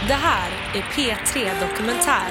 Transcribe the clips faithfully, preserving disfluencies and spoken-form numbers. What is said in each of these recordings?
Det här är P tre Dokumentär.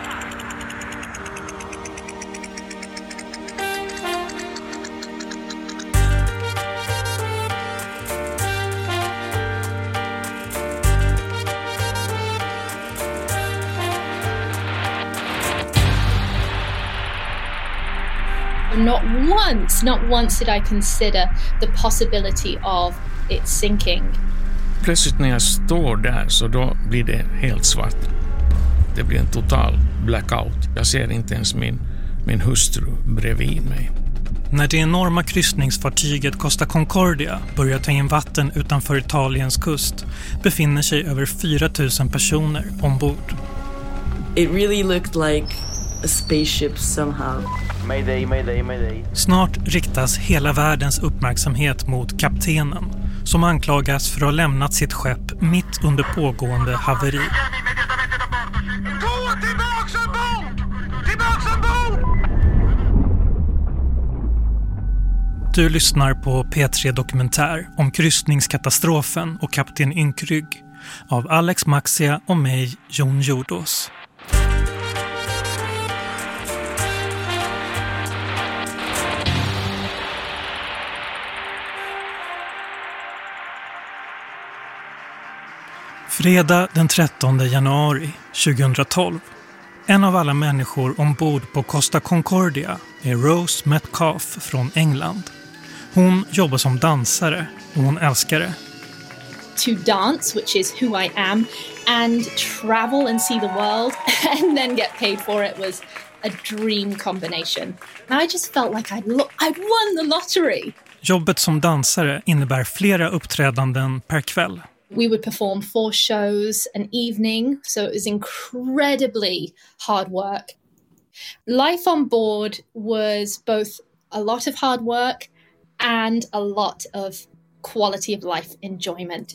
Not once, not once did I consider the possibility of it sinking. Plötsligt när jag står där så då blir det helt svart. Det blir en total blackout. Jag ser inte ens min, min hustru bredvid mig. När det enorma kryssningsfartyget Costa Concordia börjar ta in vatten utanför Italiens kust befinner sig över fyra tusen personer ombord. It really looked like a spaceship somehow. Mayday, mayday, mayday. Snart riktas hela världens uppmärksamhet mot kaptenen som anklagas för att ha lämnat sitt skepp mitt under pågående haveri. Gå tillbaks ombord! Tillbaks ombord! Du lyssnar på P tre Dokumentär om kryssningskatastrofen och kapten Ynkrygg av Alex Maxia och mig, Jon Jordås. Fredag den trettonde januari tjugohundratolv. En av alla människor ombord på Costa Concordia är Rose Metcalf från England. Hon jobbar som dansare och hon älskar det. To dance, which is who I am, and travel and see the world and then get paid for it was a dream combination. And I just felt like I'd, lo- I'd won the lottery. Jobbet som dansare innebär flera uppträdanden per kväll. We would perform four shows an evening, so it was incredibly hard work. Life on board was both a lot of hard work and a lot of quality of life enjoyment.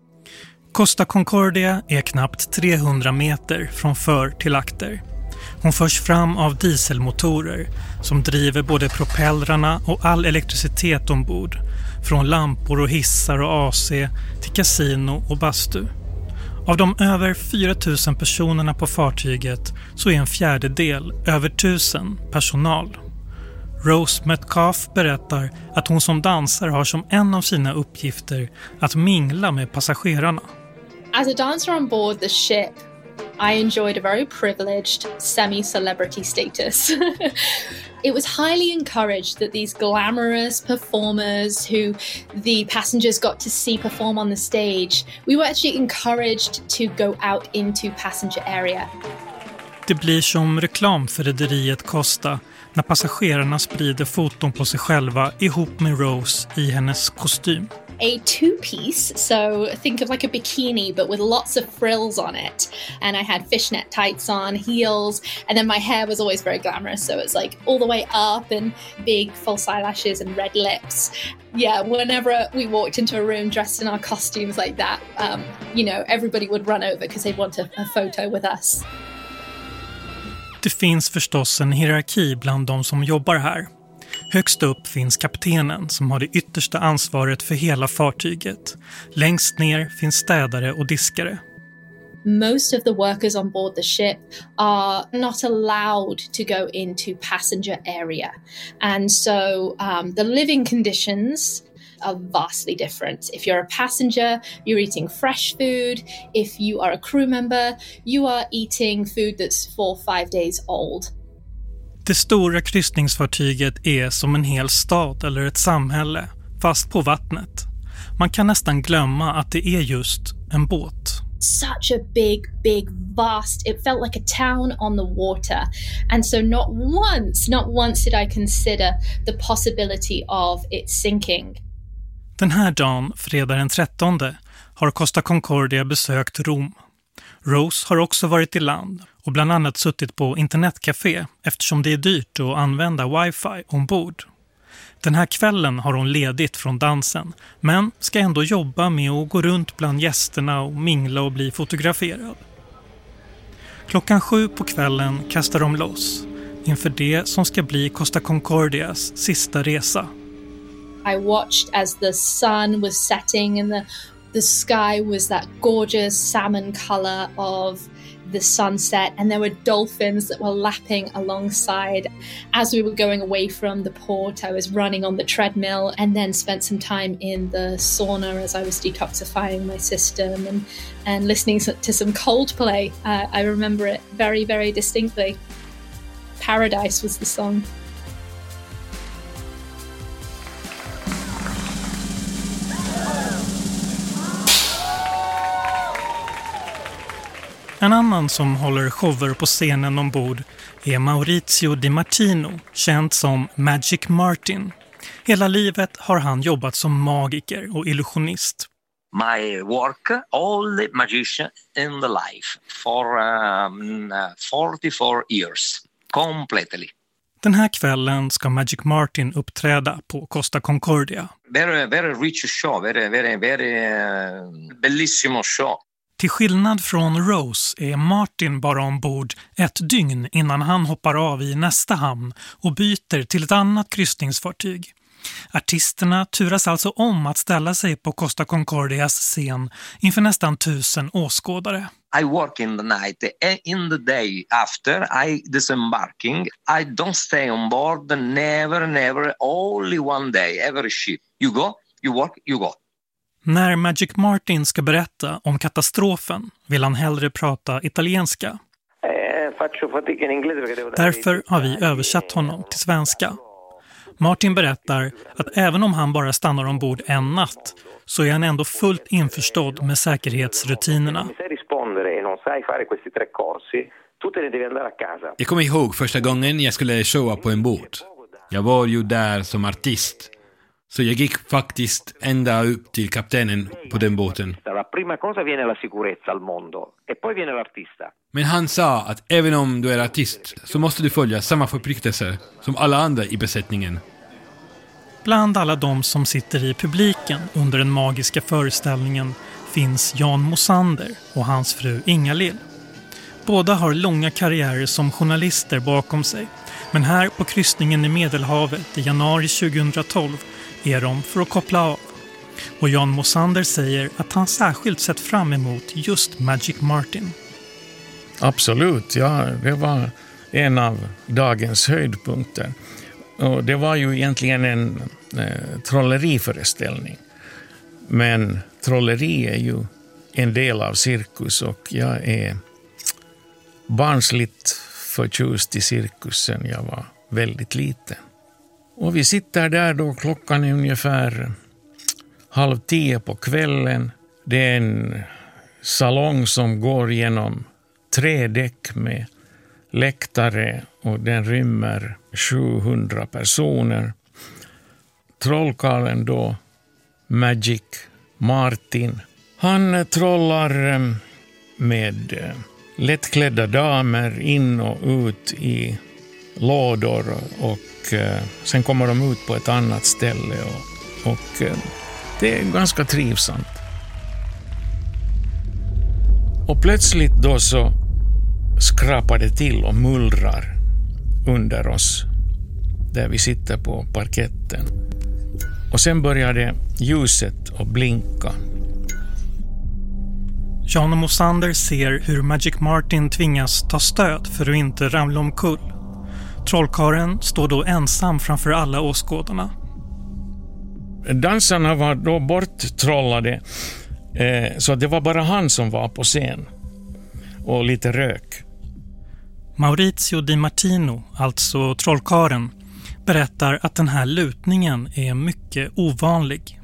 Costa Concordia är knappt trehundra meter från för till akter. Hon förs fram av dieselmotorer som driver både propellrarna och all elektricitet ombord. Från lampor och hissar och A C till kasino och bastu. Av de över fyra tusen personerna på fartyget så är en fjärdedel över tusen personal. Rose Metcalf berättar att hon som dansare har som en av sina uppgifter att mingla med passagerarna. As a dancer on board the ship, I enjoyed a very privileged semi-celebrity status. It was highly encouraged that these glamorous performers who the passengers got to see perform on the stage, we were actually encouraged to go out into passenger area. Det blir som reklam för rederiet Costa när passagerarna sprider foton på sig själva ihop med Rose i hennes kostym. A two-piece, so think of like a bikini but with lots of frills on it, and I had fishnet tights on, heels, and then my hair was always very glamorous, so it's like all the way up and big false eyelashes and red lips. Yeah, whenever we walked into a room dressed in our costumes like that, um, you know, everybody would run over because they'd want a, a photo with us. Det finns förstås en hierarki bland de som jobbar här. Högst upp finns kaptenen som har det yttersta ansvaret för hela fartyget. Längst ner finns städare och diskare. Most of the workers on board the ship are not allowed to go into passenger area. And so um, the living conditions are vastly different. If you're a passenger, you're eating fresh food. If you are a crew member, you are eating food that's four or five days old. Det stora kryssningsfartyget är som en hel stad eller ett samhälle, fast på vattnet. Man kan nästan glömma att det är just en båt. Such a big, big, vast, it felt like a town on the water. And so not once, not once did I consider the possibility of it sinking. Den här dagen, fredag den trettonde, har Costa Concordia besökt Rom. Rose har också varit i land och bland annat suttit på internetcafé eftersom det är dyrt att använda wifi ombord. Den här kvällen har hon ledigt från dansen men ska ändå jobba med att gå runt bland gästerna och mingla och bli fotograferad. Klockan sju på kvällen kastar de loss inför det som ska bli Costa Concordias sista resa. I watched as the sun was setting and the The sky was that gorgeous salmon color of the sunset, and there were dolphins that were lapping alongside. As we were going away from the port, I was running on the treadmill and then spent some time in the sauna as I was detoxifying my system and, and listening to some Coldplay. Uh, I remember it very, very distinctly. Paradise was the song. En annan som håller shower på scenen ombord är Maurizio Di Martino, känd som Magic Martin. Hela livet har han jobbat som magiker och illusionist. My work, all the magician in the life for um, forty-four years, completely. Den här kvällen ska Magic Martin uppträda på Costa Concordia. Very, very rich show, very, very, very uh, bellissimo show. Till skillnad från Rose är Martin bara ombord ett dygn innan han hoppar av i nästa hamn och byter till ett annat kryssningsfartyg. Artisterna turas alltså om att ställa sig på Costa Concordias scen inför nästan tusen åskådare. I work in the night, in the day after I disembarking. I don't stay on board, never, never, only one day, every ship. You go, you work, you go. När Magic Martin ska berätta om katastrofen vill han hellre prata italienska. Därför har vi översatt honom till svenska. Martin berättar att även om han bara stannar ombord en natt så är han ändå fullt införstådd med säkerhetsrutinerna. Jag kommer ihåg första gången jag skulle showa på en båt. Jag var ju där som artist. Så jag gick faktiskt ända upp till kaptenen på den båten. Men han sa att även om du är artist så måste du följa samma förpliktelser som alla andra i besättningen. Bland alla de som sitter i publiken under den magiska föreställningen finns Jan Mosander och hans fru Inga-Lill. Båda har långa karriärer som journalister bakom sig, men här på kryssningen i Medelhavet i januari tjugohundratolv är de för att koppla av. Och Jan Mosander säger att han särskilt sett fram emot just Magic Martin. Absolut, ja, det var en av dagens höjdpunkter. Och det var ju egentligen en eh, trolleriföreställning. Men trolleri är ju en del av cirkus och jag är barnsligt förtjust i cirkusen. Jag var väldigt liten. Och vi sitter där då, klockan är ungefär halv tio på kvällen. Det är en salong som går genom tre däck med läktare och den rymmer sjuhundra personer. Trollkarlen då, Magic Martin, han trollar med lättklädda damer in och ut i lådor och eh, sen kommer de ut på ett annat ställe och, och eh, det är ganska trivsamt. Och plötsligt då så skrapar det till och mullrar under oss där vi sitter på parketten. Och sen börjar det ljuset att blinka. Jan och Mosander ser hur Magic Martin tvingas ta stöd för att inte ramla omkull. Trollkaren står då ensam framför alla åskådarna. Dansarna var då borttrollade eh, så det var bara han som var på scen. Och lite rök. Maurizio Di Martino, alltså trollkaren, berättar att den här lutningen är mycket ovanlig.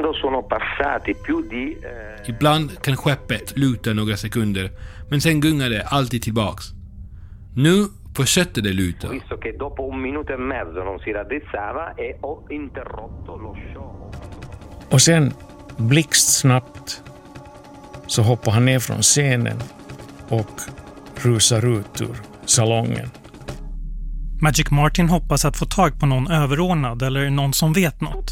Ibland kan skeppet luta några sekunder, men sen gungar det alltid tillbaks. Nu fortsätter det luta. Och sen blixtsnabbt så hoppar han ner från scenen och rusar ut ur salongen. Magic Martin hoppas att få tag på någon överordnad eller någon som vet något.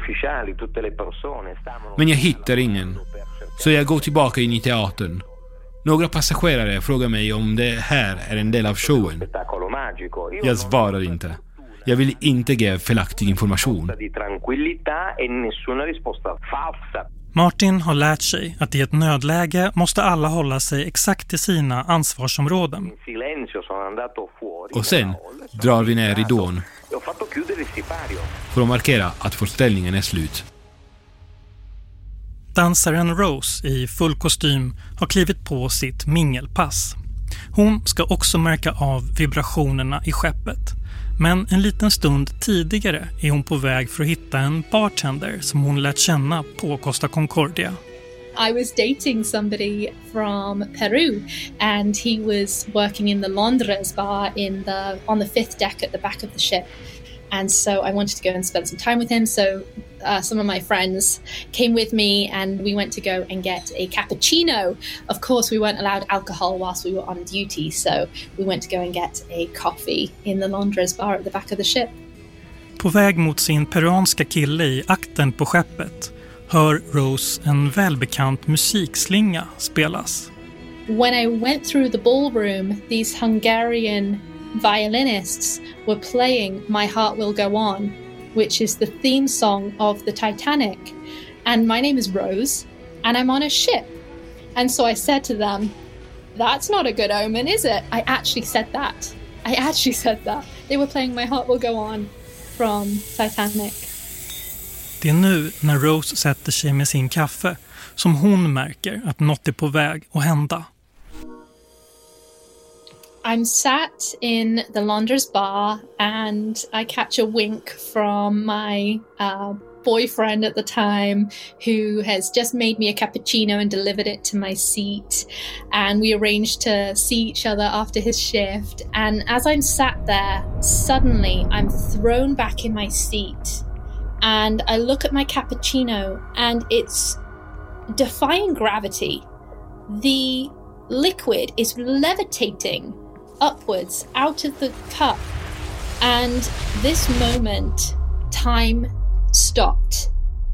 Men jag hittar ingen. Så jag går tillbaka in i teatern. Några passagerare frågar mig om det här är en del av showen. Jag svarar inte. Jag vill inte ge felaktig information. Martin har lärt sig att i ett nödläge måste alla hålla sig exakt till sina ansvarsområden. Och sen drar vi ner ridån för att markera att föreställningen är slut. Dansaren Rose i full kostym har klivit på sitt mingelpass. Hon ska också märka av vibrationerna i skeppet. Men en liten stund tidigare är hon på väg för att hitta en bartender som hon lärt känna på Costa Concordia. I was dating somebody from Peru and he was working in the Londres bar in the on the fifth deck at the back of the ship. And so I wanted to go and spend some time with him. So uh, some of my friends came with me and we went to go and get a cappuccino. Of course, we weren't allowed alcohol whilst we were on duty. So we went to go and get a coffee in the Londres bar at the back of the ship. På väg mot sin peruanska kille i akten på skeppet hör Rose en välbekant musikslinga spelas. When I went through the ballroom, these Hungarian violinists were playing My Heart Will Go On, which is the theme song of the Titanic. And my name is Rose, and I'm on a ship. And so I said to them, that's not a good omen, is it? I actually said that. I actually said that. They were playing My Heart Will Go On from Titanic. Det är nu när Rose sätter sig med sin kaffe som hon märker att något är på väg att hända. I'm sat in the Londres bar and I catch a wink from my uh, boyfriend at the time who has just made me a cappuccino and delivered it to my seat. And we arranged to see each other after his shift. And as I'm sat there, suddenly I'm thrown back in my seat. And I look at my cappuccino and it's defying gravity. The liquid is levitating upwards out of the cup. And this moment, time stopped.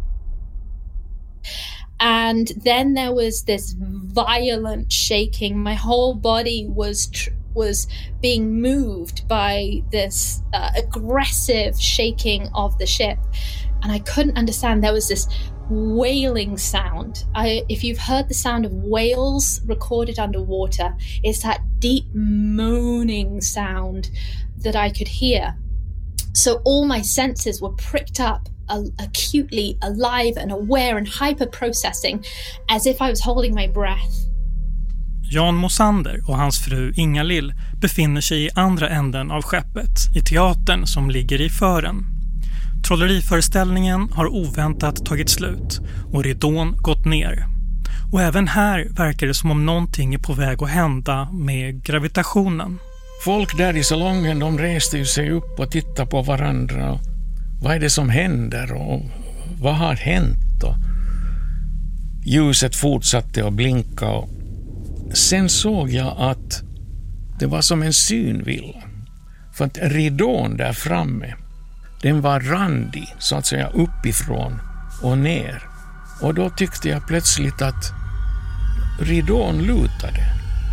And then there was this violent shaking. My whole body was tr- was being moved by this uh, aggressive shaking of the ship. And I couldn't understand. There was this wailing sound. I, if you've heard the sound of whales recorded underwater, it's that deep moaning sound that I could hear. So all my senses were pricked up, uh, acutely alive and aware and hyper-processing, as if I was holding my breath. Jan Mosander och hans fru Inga-Lill befinner sig i andra änden av skeppet, i teatern som ligger i fören. Trolleriföreställningen har oväntat tagit slut och ridån gått ner. Och även här verkar det som om någonting är på väg att hända med gravitationen. Folk där i salongen, de reste ju sig upp och tittade på varandra. Och vad är det som händer och vad har hänt? Och ljuset fortsatte att blinka och sen såg jag att det var som en synvilla. För att ridån där framme, den var randig så att säga uppifrån och ner. Och då tyckte jag plötsligt att ridån lutade.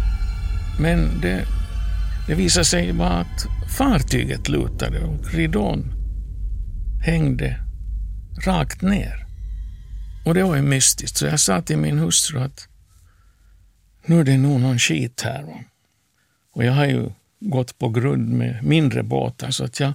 Men det, det visade sig bara att fartyget lutade och ridån hängde rakt ner. Och det var ju mystiskt. Så jag sa till min hustru att nu är det nog någon skit här. Och jag har ju gått på grund med mindre båtar så att jag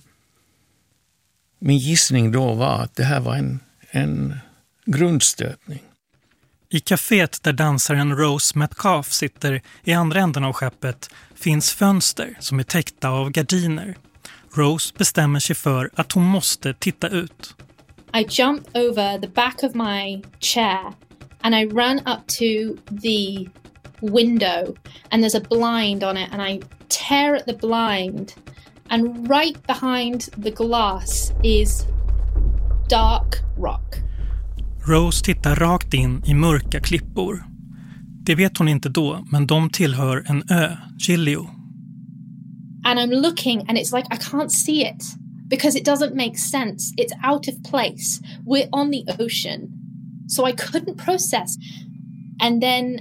min gissning då var att det här var en, en grundstötning. I kaféet där dansaren Rose Metcalf sitter i andra änden av skeppet finns fönster som är täckta av gardiner. Rose bestämmer sig för att hon måste titta ut. I jump over the back of my chair and I run up to the window and there's a blind on it and I tear at the blind. And right behind the glass is dark rock. Rose tittar rakt in i mörka klippor. Det vet hon inte då, men de tillhör en ö, Giglio. And I'm looking and it's like I can't see it because it doesn't make sense. It's out of place. We're on the ocean. So I couldn't process. And then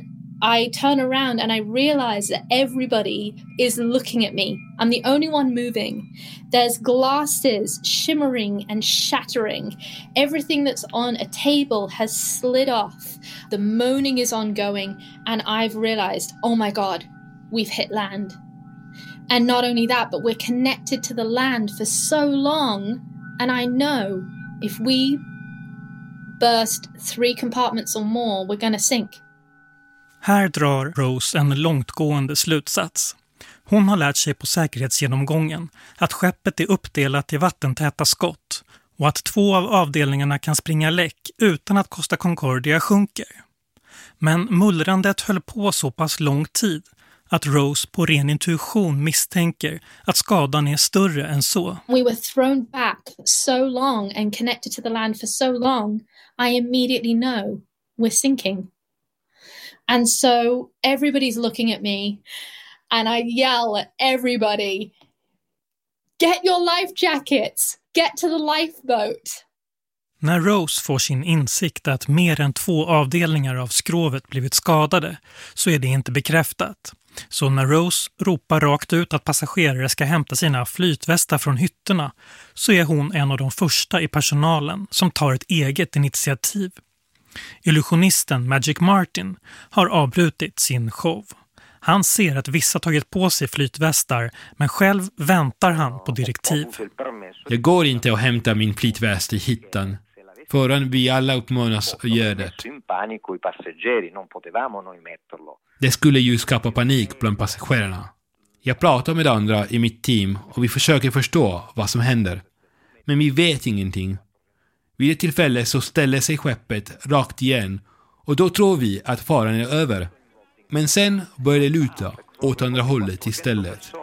I turn around and I realize that everybody is looking at me. I'm the only one moving. There's glasses shimmering and shattering. Everything that's on a table has slid off. The moaning is ongoing, and I've realized, oh my God, we've hit land. And not only that, but we're connected to the land for so long, and I know if we burst three compartments or more, we're gonna sink. Här drar Rose en långtgående slutsats. Hon har lärt sig på säkerhetsgenomgången att skeppet är uppdelat i vattentäta skott och att två av avdelningarna kan springa läck utan att Costa Concordia sjunker. Men mullrandet höll på så pass lång tid att Rose på ren intuition misstänker att skadan är större än så. We were thrown back so long and connected to the land for so long, I immediately know we're sinking. And so everybody's looking at me and I yell at everybody, get your life jackets, get to the lifeboat. När Rose får sin insikt att mer än två avdelningar av skrovet blivit skadade så är det inte bekräftat. Så när Rose ropar rakt ut att passagerare ska hämta sina flytvästar från hytterna så är hon en av de första i personalen som tar ett eget initiativ. Illusionisten Magic Martin har avbrutit sin show. Han ser att vissa tagit på sig flytvästar, men själv väntar han på direktiv. Jag går inte att hämta min flytväst i hyttan förrän vi alla uppmanas att göra det. Det skulle ju skapa panik bland passagerarna. Jag pratar med andra i mitt team och vi försöker förstå vad som händer. Men vi vet ingenting. Vid ett tillfälle så ställer sig skeppet rakt igen och då tror vi att faran är över. Men sen börjar det luta åt andra hållet istället.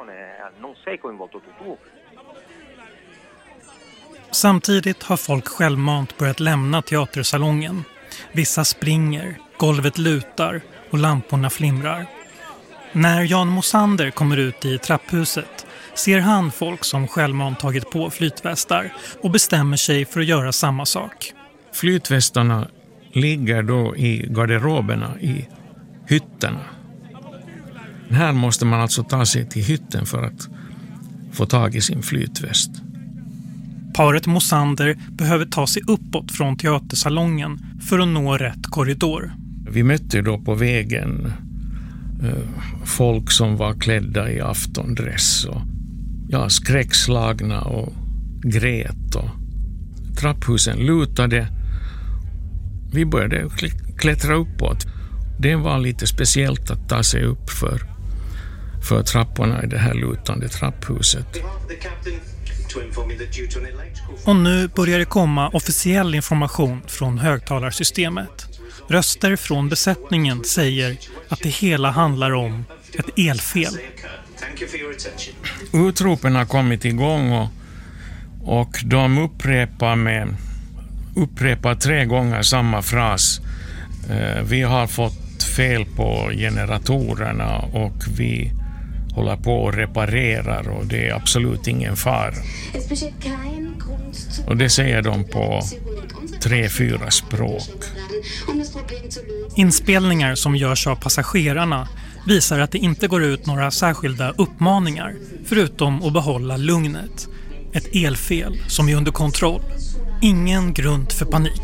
Samtidigt har folk självmant börjat lämna teatersalongen. Vissa springer, golvet lutar och lamporna flimrar. När Jan Mosander kommer ut i trapphuset ser han folk som självmant tagit på flytvästar och bestämmer sig för att göra samma sak. Flytvästarna ligger då i garderoberna i hytterna. Här måste man alltså ta sig till hytten för att få tag i sin flytväst. Paret Mosander behöver ta sig uppåt från teatersalongen för att nå rätt korridor. Vi mötte då på vägen eh, folk som var klädda i aftondress och ja, skräckslagna och grät och trapphusen lutade. Vi började klättra uppåt. Det var lite speciellt att ta sig upp för, för trapporna i det här lutande trapphuset. Och nu börjar det komma officiell information från högtalarsystemet. Röster från besättningen säger att det hela handlar om ett elfel. Utropen har kommit igång och, och de upprepar, med, upprepar tre gånger samma fras. Eh, vi har fått fel på generatorerna och vi håller på och reparerar och det är absolut ingen fara. Och det säger de på tre, fyra språk. Inspelningar som görs av passagerarna visar att det inte går ut några särskilda uppmaningar förutom att behålla lugnet. Ett elfel som är under kontroll. Ingen grund för panik.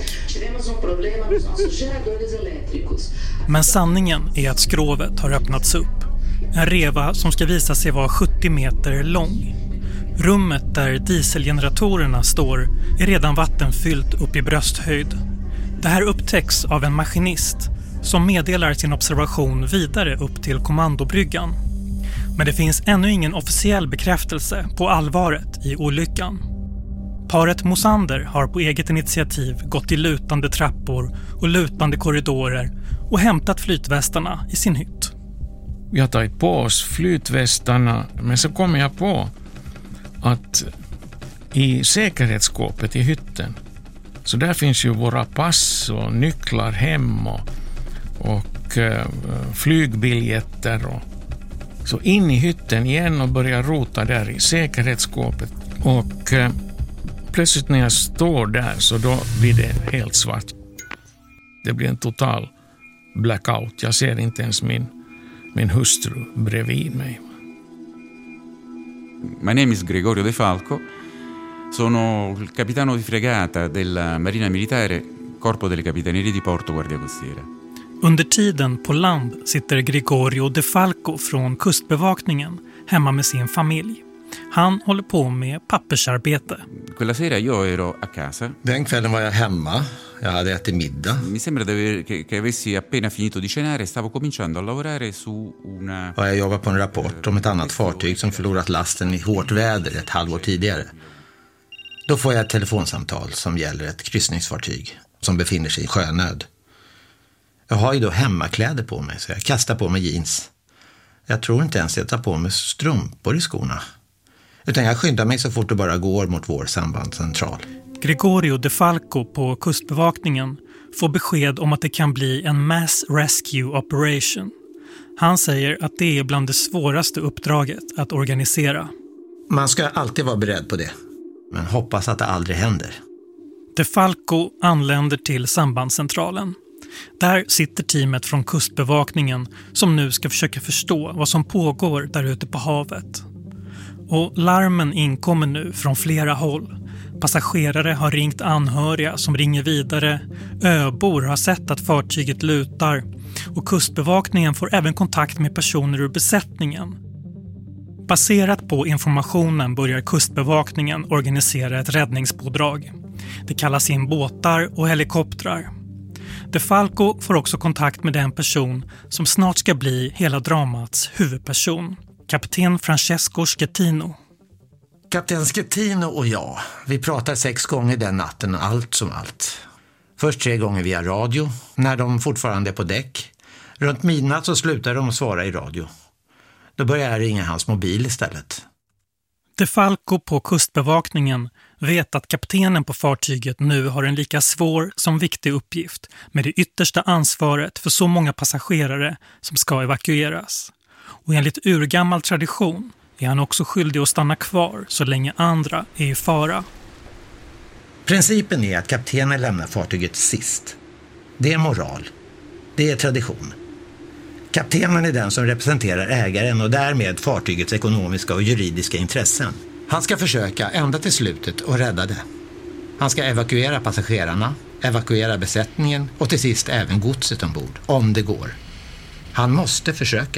Men sanningen är att skrovet har öppnats upp. En reva som ska visa sig vara sjuttio meter lång. Rummet där dieselgeneratorerna står är redan vattenfyllt upp i brösthöjd. Det här upptäcks av en maskinist som meddelar sin observation vidare upp till kommandobryggan. Men det finns ännu ingen officiell bekräftelse på allvaret i olyckan. Paret Mosander har på eget initiativ gått i lutande trappor och lutande korridorer och hämtat flytvästarna i sin hytt. Vi har tagit på oss flytvästarna, men så kommer jag på att i säkerhetsskåpet i hytten så där finns ju våra pass och nycklar hem och, och eh, flygbiljetter och så in i hytten igen och börja rota där i säkerhetsskåpet och eh, plötsligt när jag står där så då blir det helt svart. Det blir en total blackout. Jag ser inte ens min, min hustru bredvid mig. My name is Gregorio De Falco. Sono il capitano di fregata della Marina Militare, Corpo delle Capitanerie di Porto Guardia Costiera. Under tiden på land sitter Gregorio De Falco från kustbevakningen hemma med sin familj. Han håller på med pappersarbete. Quella sera io ero a casa. Den kvällen var jag hemma. Jag hade ätit middag. Mi sembra che, che avessi appena finito di cenare e stavo cominciando a lavorare su una... Och jag jobbade på en rapport om ett annat fartyg som förlorat lasten i hårt väder ett halvår tidigare. Då får jag ett telefonsamtal som gäller ett kryssningsfartyg som befinner sig i sjönöd. Jag har ju då hemmakläder på mig så jag kastar på mig jeans. Jag tror inte ens jag tar på mig strumpor i skorna. Utan jag skyndar mig så fort det bara går mot vår sambandscentral. Gregorio De Falco på kustbevakningen får besked om att det kan bli en mass rescue operation. Han säger att det är bland det svåraste uppdraget att organisera. Man ska alltid vara beredd på det. Men hoppas att det aldrig händer. De Falco anländer till sambandscentralen. Där sitter teamet från kustbevakningen som nu ska försöka förstå vad som pågår där ute på havet. Och larmen inkommer nu från flera håll. Passagerare har ringt anhöriga som ringer vidare. Öbor har sett att fartyget lutar. Och kustbevakningen får även kontakt med personer ur besättningen. Baserat på informationen börjar kustbevakningen organisera ett räddningspådrag. Det kallas in båtar och helikoptrar. De Falco får också kontakt med den person som snart ska bli hela dramats huvudperson. Kapten Francesco Schettino. Kapten Schettino och jag, vi pratar sex gånger den natten, allt som allt. Först tre gånger via radio, när de fortfarande är på däck. Runt midnatt så slutar de svara i radio. Då börjar jag ringa hans mobil istället. De Falco på kustbevakningen vet att kaptenen på fartyget nu har en lika svår som viktig uppgift med det yttersta ansvaret för så många passagerare som ska evakueras. Och enligt urgammal tradition är han också skyldig att stanna kvar så länge andra är i fara. Principen är att kaptenen lämnar fartyget sist. Det är moral. Det är tradition. Kaptenen är den som representerar ägaren och därmed fartygets ekonomiska och juridiska intressen. Han ska försöka ända till slutet och rädda det. Han ska evakuera passagerarna, evakuera besättningen och till sist även godset ombord, om det går. Han måste försöka.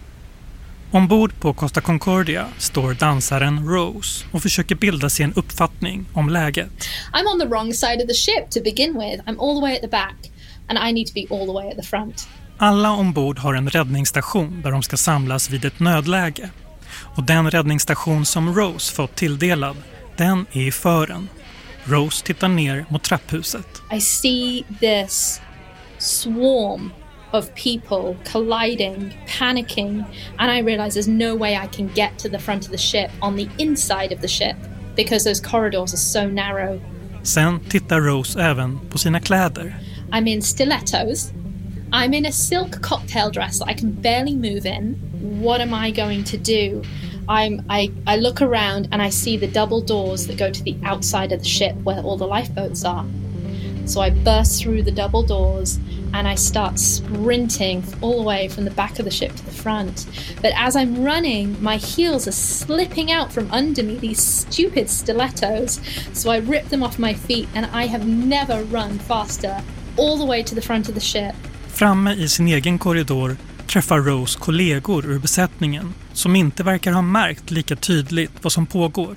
Ombord på Costa Concordia står dansaren Rose och försöker bilda sig en uppfattning om läget. I'm on the wrong side of the ship to begin with. I'm all the way at the back and I need to be all the way at the front. Alla ombord har en räddningsstation där de ska samlas vid ett nödläge. Och den räddningsstation som Rose fått tilldelad, den är i fören. Rose tittar ner mot trapphuset. I see this swarm of people colliding, panicking, and I realize there's no way I can get to the front of the ship on the inside of the ship because those corridors are so narrow. Sen tittar Rose även på sina kläder. I'm in stilettos. I'm in a silk cocktail dress that I can barely move in. What am I going to do? I'm, I, I look around and I see the double doors that go to the outside of the ship where all the lifeboats are. So I burst through the double doors and I start sprinting all the way from the back of the ship to the front. But as I'm running, my heels are slipping out from under me, these stupid stilettos. So I rip them off my feet and I have never run faster all the way to the front of the ship. Framme i sin egen korridor träffar Rose kollegor ur besättningen som inte verkar ha märkt lika tydligt vad som pågår.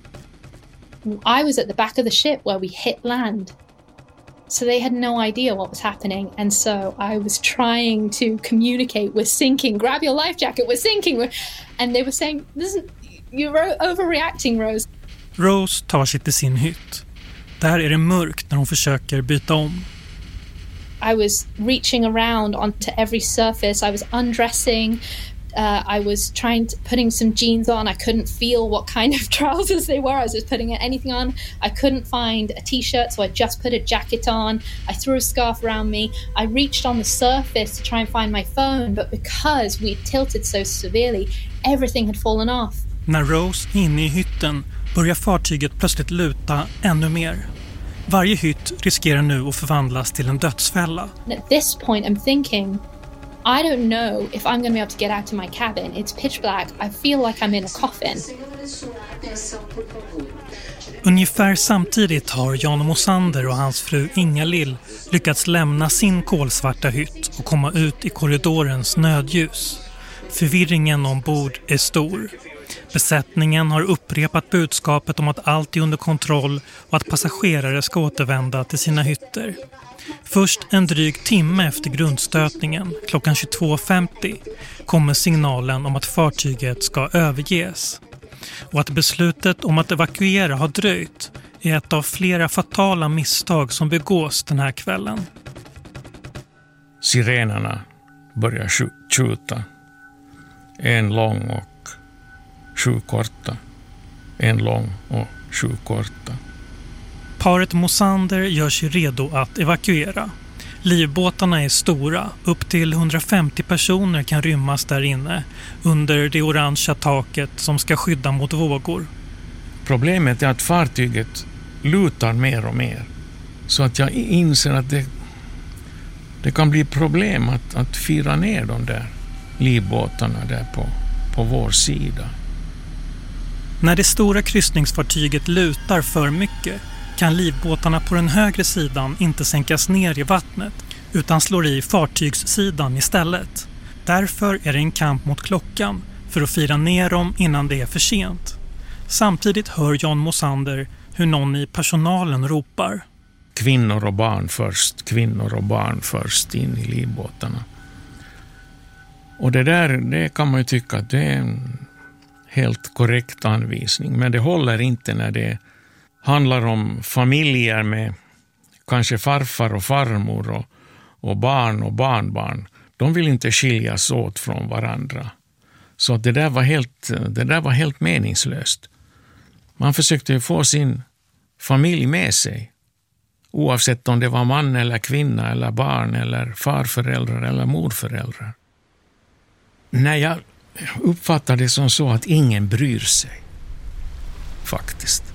I was at the back of the ship where we hit land. So they had no idea what was happening. And so I was trying to communicate, we're sinking, grab your life jacket, we're sinking. And they were saying, this isn't, you're overreacting, Rose. Rose tar sig till sin hytt. Där är det mörkt när hon försöker byta om. I was reaching around onto every surface. I was undressing. Uh, I was trying to putting some jeans on. I couldn't feel what kind of trousers they were. I was just putting anything on. I couldn't find a t-shirt, so I just put a jacket on. I threw a scarf around me. I reached on the surface to try and find my phone, but because we tilted so severely, everything had fallen off. När Rose är inne i hytten börjar fartyget plötsligt luta ännu mer. Varje hytt riskerar nu att förvandlas till en dödsfälla. At this point I'm thinking, I don't know if I'm going to be able to get out of my cabin. It's pitch black. I feel like I'm in a coffin. Ungefär samtidigt har Jan Mosander och hans fru Inga-Lill lyckats lämna sin kolsvarta hytt och komma ut i korridorens nödljus. Förvirringen ombord är stor. Besättningen har upprepat budskapet om att allt är under kontroll och att passagerare ska återvända till sina hytter. Först en dryg timme efter grundstötningen, klockan tjugotvå femtio, kommer signalen om att fartyget ska överges. Och att beslutet om att evakuera har dröjt är ett av flera fatala misstag som begås den här kvällen. Sirenerna börjar skjuta. En lång och sju korta. En lång och sju korta. Paret Mosander gör sig redo att evakuera. Livbåtarna är stora, upp till hundrafemtio personer kan rymmas där inne under det orangea taket som ska skydda mot vågor. Problemet är att fartyget lutar mer och mer, så att jag inser att det, det kan bli problem att, att fira ner de där livbåtarna där på, på vår sida. När det stora kryssningsfartyget lutar för mycket kan livbåtarna på den högre sidan inte sänkas ner i vattnet utan slår i fartygssidan istället. Därför är det en kamp mot klockan för att fira ner dem innan det är för sent. Samtidigt hör Jan Mosander hur någon i personalen ropar: Kvinnor och barn först, kvinnor och barn först in i livbåtarna. Och det där, det kan man ju tycka att det är en helt korrekt anvisning, men det håller inte när det handlar om familjer med kanske farfar och farmor och, och barn och barnbarn. De vill inte skiljas åt från varandra. Så det där var helt, det där var helt meningslöst. Man försökte ju få sin familj med sig. Oavsett om det var man eller kvinna eller barn eller farföräldrar eller morföräldrar. När jag uppfattar det som så att ingen bryr sig. Faktiskt.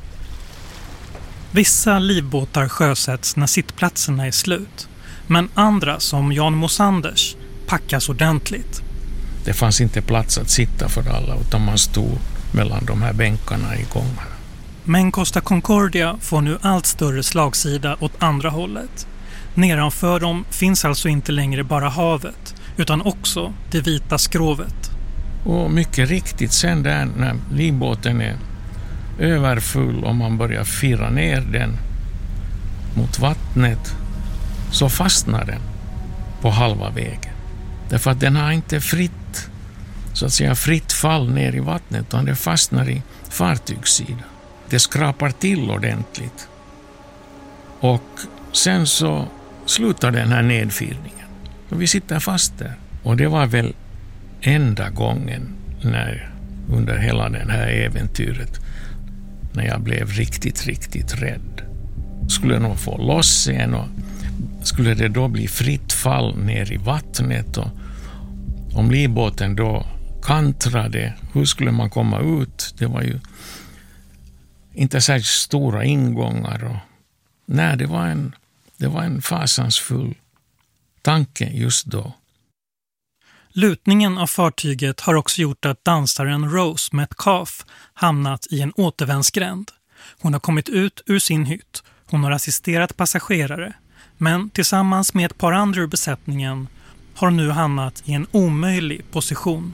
Vissa livbåtar sjösätts när sittplatserna är slut. Men andra, som Jan Mosanders, packas ordentligt. Det fanns inte plats att sitta för alla, utan man stod mellan de här bänkarna i gångarna. Men Costa Concordia får nu allt större slagsida åt andra hållet. Nedanför dem finns alltså inte längre bara havet, utan också det vita skrovet. Och mycket riktigt, sen där när livbåten är överfull och man börjar fira ner den mot vattnet, så fastnar den på halva vägen. Därför att den har inte fritt, så att säga fritt fall ner i vattnet, utan det fastnar i fartygssidan. Det skrapar till ordentligt. Och sen så slutar den här nedfyrningen. Och vi sitter fast där. Och det var väl enda gången när, under hela det här äventyret, när jag blev riktigt, riktigt rädd. Skulle någon få loss en och skulle det då bli fritt fall ner i vattnet, och om livbåten då kantrade, hur skulle man komma ut? Det var ju inte särskilt stora ingångar. Och, nej, det var en, det var en fasansfull tanke just då. Lutningen av fartyget har också gjort att dansaren Rose Metcalf hamnat i en återvändsgränd. Hon har kommit ut ur sin hytt. Hon har assisterat passagerare. Men tillsammans med ett par andra ur besättningen har hon nu hamnat i en omöjlig position.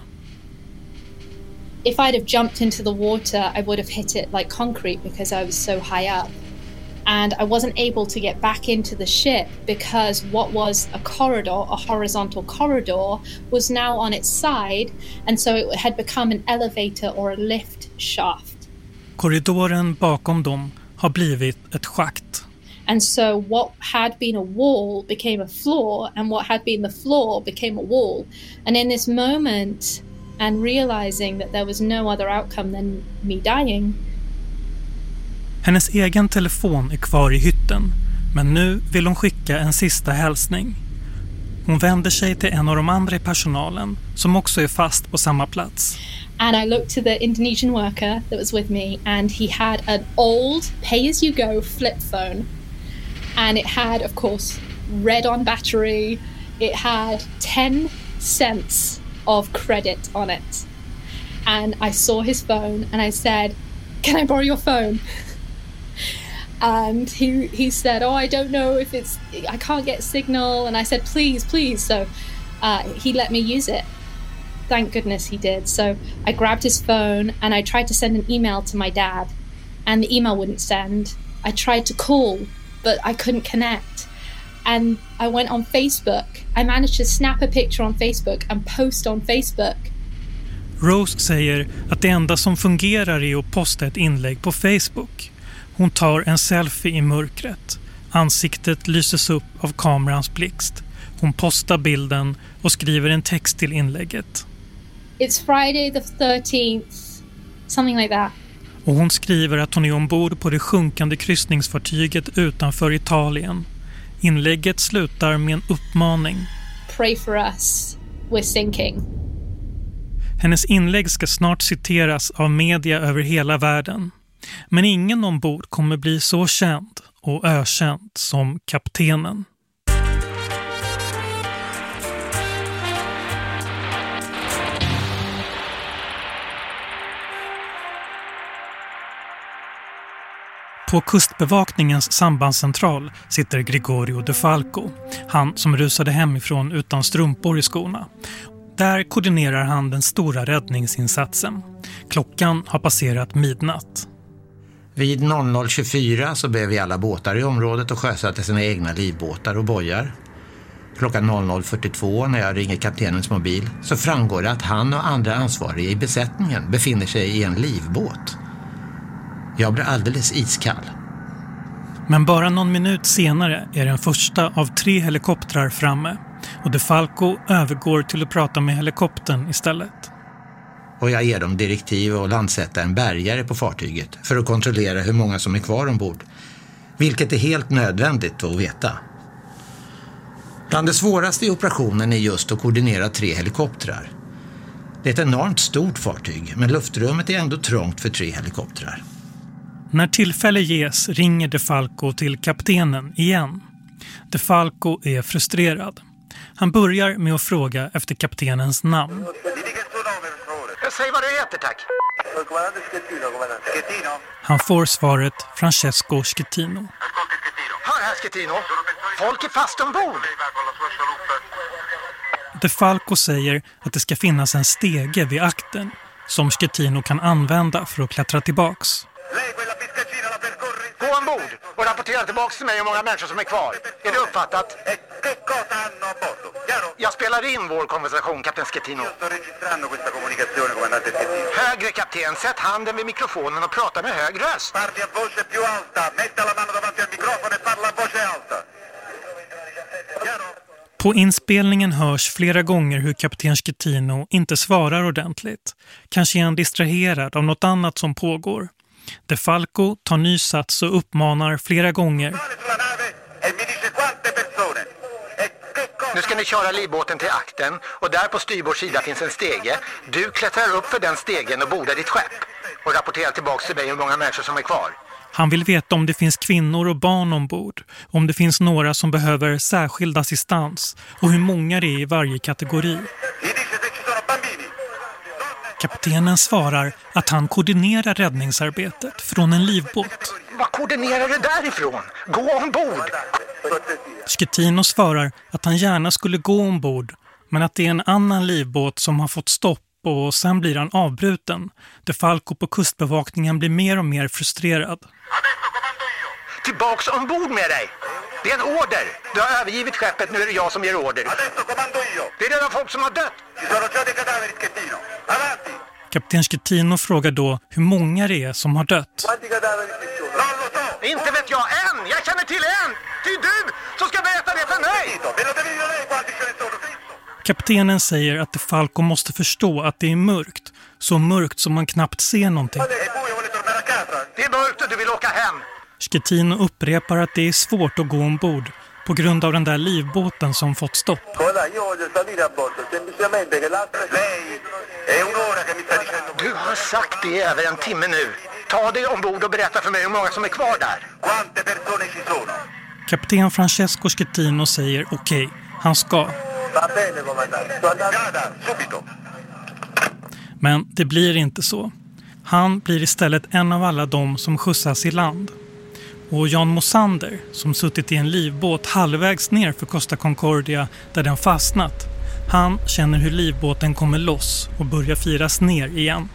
If I'd have jumped into the water, I would have hit it like concrete because I was so high up. And I wasn't able to get back into the ship because what was a corridor, a horizontal corridor, was now on its side, and so it had become an elevator or a lift shaft. Korridoren bakom dem har blivit ett schakt. And so what had been a wall became a floor, and what had been the floor became a wall. And in this moment, and realizing that there was no other outcome than me dying. Hennes egen telefon är kvar i hytten, men nu vill hon skicka en sista hälsning. Hon vänder sig till en av de andra i personalen som också är fast på samma plats. And I looked to the Indonesian worker that was with me, and he had an old pay-as-you-go flip phone. And it had, of course, red on battery. It had ten cents of credit on it. And I saw his phone and I said, "Can I borrow your phone?" And he he said, "Oh, I don't know if it's, I can't get signal." And I said, "Please, please." So uh, he let me use it. Thank goodness he did. So I grabbed his phone and I tried to send an email to my dad, and the email wouldn't send. I tried to call, but I couldn't connect. And I went on Facebook. I managed to snap a picture on Facebook and post on Facebook. Rose säger att det enda som fungerar är att posta ett inlägg på Facebook. Hon tar en selfie i mörkret. Ansiktet lyses upp av kamerans blixt. Hon postar bilden och skriver en text till inlägget. It's Friday the thirteenth, something like that. Och hon skriver att hon är ombord på det sjunkande kryssningsfartyget utanför Italien. Inlägget slutar med en uppmaning. Pray for us, we're sinking. Hennes inlägg ska snart citeras av media över hela världen. Men ingen ombord kommer bli så känd och ökänd som kaptenen. På kustbevakningens sambandscentral sitter Gregorio De Falco, han som rusade hemifrån utan strumpor i skorna. Där koordinerar han den stora räddningsinsatsen. Klockan har passerat midnatt. Vid noll noll tjugofyra så blev vi alla båtar i området och sjösatte sina egna livbåtar och bojar. Klockan noll noll fyrtiotvå när jag ringer kaptenens mobil så framgår det att han och andra ansvariga i besättningen befinner sig i en livbåt. Jag blir alldeles iskall. Men bara någon minut senare är den första av tre helikoptrar framme och De Falco övergår till att prata med helikoptern istället. Och jag ger dem direktiv att landsätta en bärgare på fartyget för att kontrollera hur många som är kvar ombord, vilket är helt nödvändigt att veta. Bland det svåraste i operationen är just att koordinera tre helikoptrar. Det är ett enormt stort fartyg, men luftrummet är ändå trångt för tre helikoptrar. När tillfälle ges ringer De Falco till kaptenen igen. De Falco är frustrerad. Han börjar med att fråga efter kaptenens namn. Säg vad du heter, tack. Han får svaret Francesco Schettino. Hör här, Schettino. Folk är fast ombord. De Falco säger att det ska finnas en stege vid akten som Schettino kan använda för att klättra tillbaks. Gå ombord och rapportera tillbaka till mig hur många människor som är kvar. Är det uppfattat? Jag spelar in vår konversation, kapten Schettino. Högre, kapten. Sätt handen vid mikrofonen och prata med hög röst. På inspelningen hörs flera gånger hur kapten Schettino inte svarar ordentligt. Kanske är han distraherad av något annat som pågår. De Falco tar ny sats och uppmanar flera gånger. Nu ska ni köra livbåten till akten och där på styrbord sida finns en stege. Du klättrar upp för den stegen och bordar ditt skepp och rapporterar tillbaka till mig hur många människor som är kvar. Han vill veta om det finns kvinnor och barn ombord, om det finns några som behöver särskild assistans och hur många det är i varje kategori. Kaptenen svarar att han koordinerar räddningsarbetet från en livbåt. Vad koordinerar du därifrån? Gå ombord! Schettino svarar att han gärna skulle gå ombord, men att det är en annan livbåt som har fått stopp och sen blir han avbruten. De Falco på kustbevakningen blir mer och mer frustrerad. Tillbaks ombord med dig! Det är en order! Du har övergivit skeppet, nu är det jag som ger order. Det är redan folk som har dött! Kapten Schettino frågar då hur många det är som har dött. Inte vet jag än! Jag känner till en! Det är du som ska berätta det för mig! Kaptenen säger att De Falco måste förstå att det är mörkt. Så mörkt som man knappt ser någonting. Det är mörkt och du vill åka hem. Schettino upprepar att det är svårt att gå ombord på grund av den där livbåten som fått stopp. Du har sagt det över en timme nu. Ta dig ombord och berätta för mig hur många som är kvar där. Kapten Francesco Schettino säger okej, okay, han ska. Men det blir inte så. Han blir istället en av alla de som skjutsas i land. Och Jan Mosander, som suttit i en livbåt halvvägs ner för Costa Concordia där den fastnat, han känner hur livbåten kommer loss och börjar firas ner igen.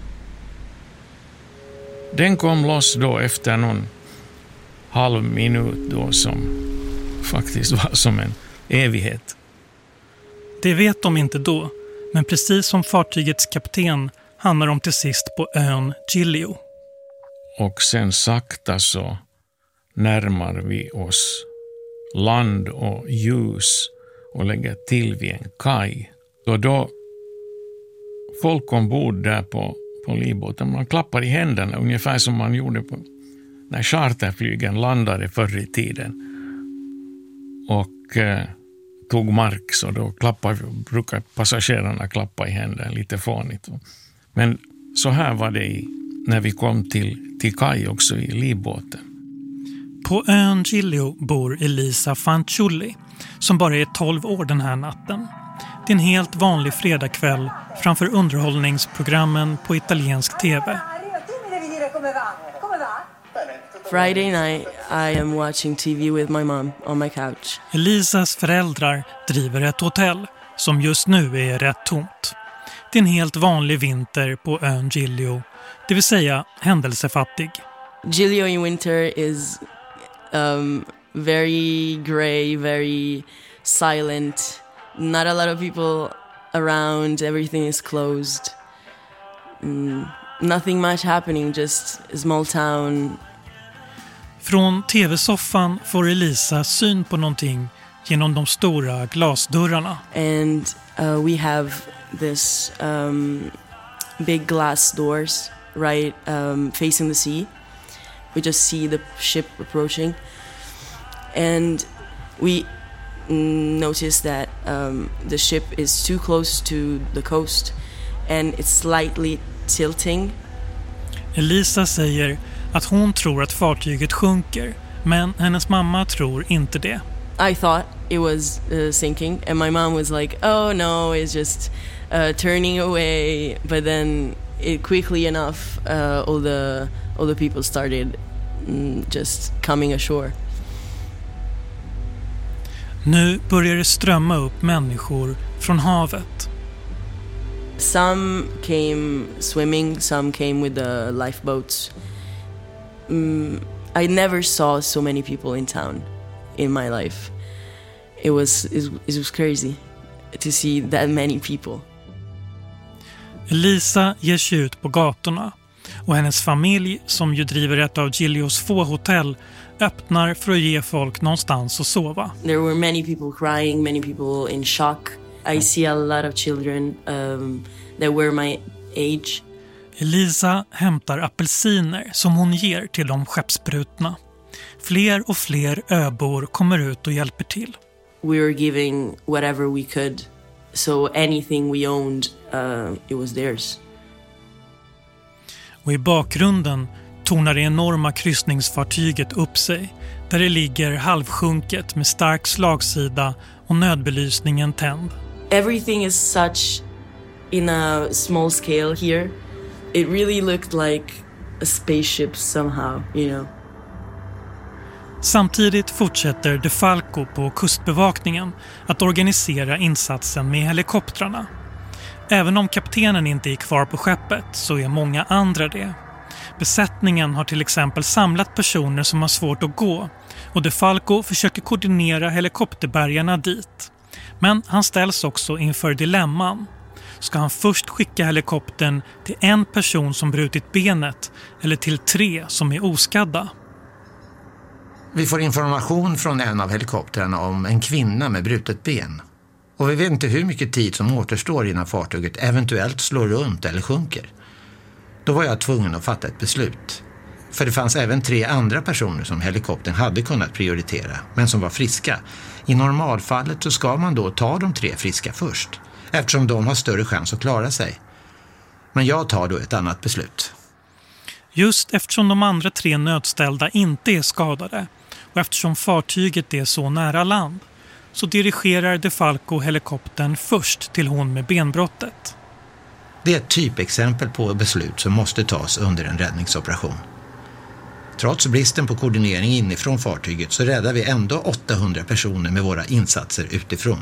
Den kom loss då efter någon halv minut då som faktiskt var som en evighet. Det vet de inte då, men precis som fartygets kapten hamnar de till sist på ön Giglio. Och sen sakta så närmar vi oss land och ljus och lägger till vid en kaj. Och då folk ombord där på, på livbåten, man klappar i händerna ungefär som man gjorde på när charterflygen landade förr i tiden. Och eh, tog mark, så då klappar, brukar passagerarna klappa i händerna lite fånigt. Men så här var det i, när vi kom till, till kaj också i livbåten. På ön Giglio bor Elisa Fanciulli som bara är tolv år den här natten. Det är en helt vanlig fredagkväll framför underhållningsprogrammen på italiensk tv. Friday night I am watching T V with my mom on my couch. Elisas föräldrar driver ett hotell som just nu är rätt tomt. Det är en helt vanlig vinter på ön Giglio, det vill säga händelsefattig. Giglio in winter is um, very gray, very silent. Not a lot of people around, everything is closed. Mm, nothing much happening, just a small town. Från tv-soffan får Elisa syn på någonting genom de stora glasdörrarna. And uh, we have this um, big glass doors right um, facing the sea. We just see the ship approaching. And we notice that um, the ship is too close to the coast and it's slightly tilting. Elisa säger att hon tror att fartyget sjunker, men hennes mamma tror inte det. I thought it was uh, sinking and my mom was like, oh no, it's just uh, turning away. But then it quickly enough uh, all the all the people started mm, just coming ashore. Nu börjar det strömma upp människor från havet. Some came swimming, some came with the lifeboats. Mm, I never saw so many people in town in my life. It was it, it was crazy to see that many people. Elisa ger sig ut på gatorna och hennes familj, som ju driver ett av Giglios få hotell, öppnar för att ge folk någonstans att sova. There were many people crying, many people in shock. I see a lot of children um, that were my age. Elisa hämtar apelsiner som hon ger till de skeppsbrutna. Fler och fler öbor kommer ut och hjälper till. We were giving whatever we could, so anything we owned, uh, it was theirs. Och i bakgrunden tornar det enorma kryssningsfartyget upp sig, där det ligger halvsjunket med stark slagsida och nödbelysningen tänd. Everything is such in a small scale here. It really looked like a spaceship somehow, you know. Samtidigt fortsätter De Falco på kustbevakningen att organisera insatsen med helikoptrarna. Även om kaptenen inte är kvar på skeppet så är många andra det. Besättningen har till exempel samlat personer som har svårt att gå och De Falco försöker koordinera helikopterbärgarna dit. Men han ställs också inför dilemman. Ska han först skicka helikoptern till en person som brutit benet eller till tre som är oskadda? Vi får information från en av helikoptrarna om en kvinna med brutet ben. Och vi vet inte hur mycket tid som återstår innan fartyget eventuellt slår runt eller sjunker. Då var jag tvungen att fatta ett beslut. För det fanns även tre andra personer som helikoptern hade kunnat prioritera, men som var friska. I normalfallet så ska man då ta de tre friska först, eftersom de har större chans att klara sig. Men jag tar då ett annat beslut. Just eftersom de andra tre nödställda inte är skadade och eftersom fartyget är så nära land så dirigerar DeFalco helikoptern först till hon med benbrottet. Det är ett typexempel på beslut som måste tas under en räddningsoperation. Trots bristen på koordinering inifrån fartyget så räddar vi ändå åttahundra personer med våra insatser utifrån.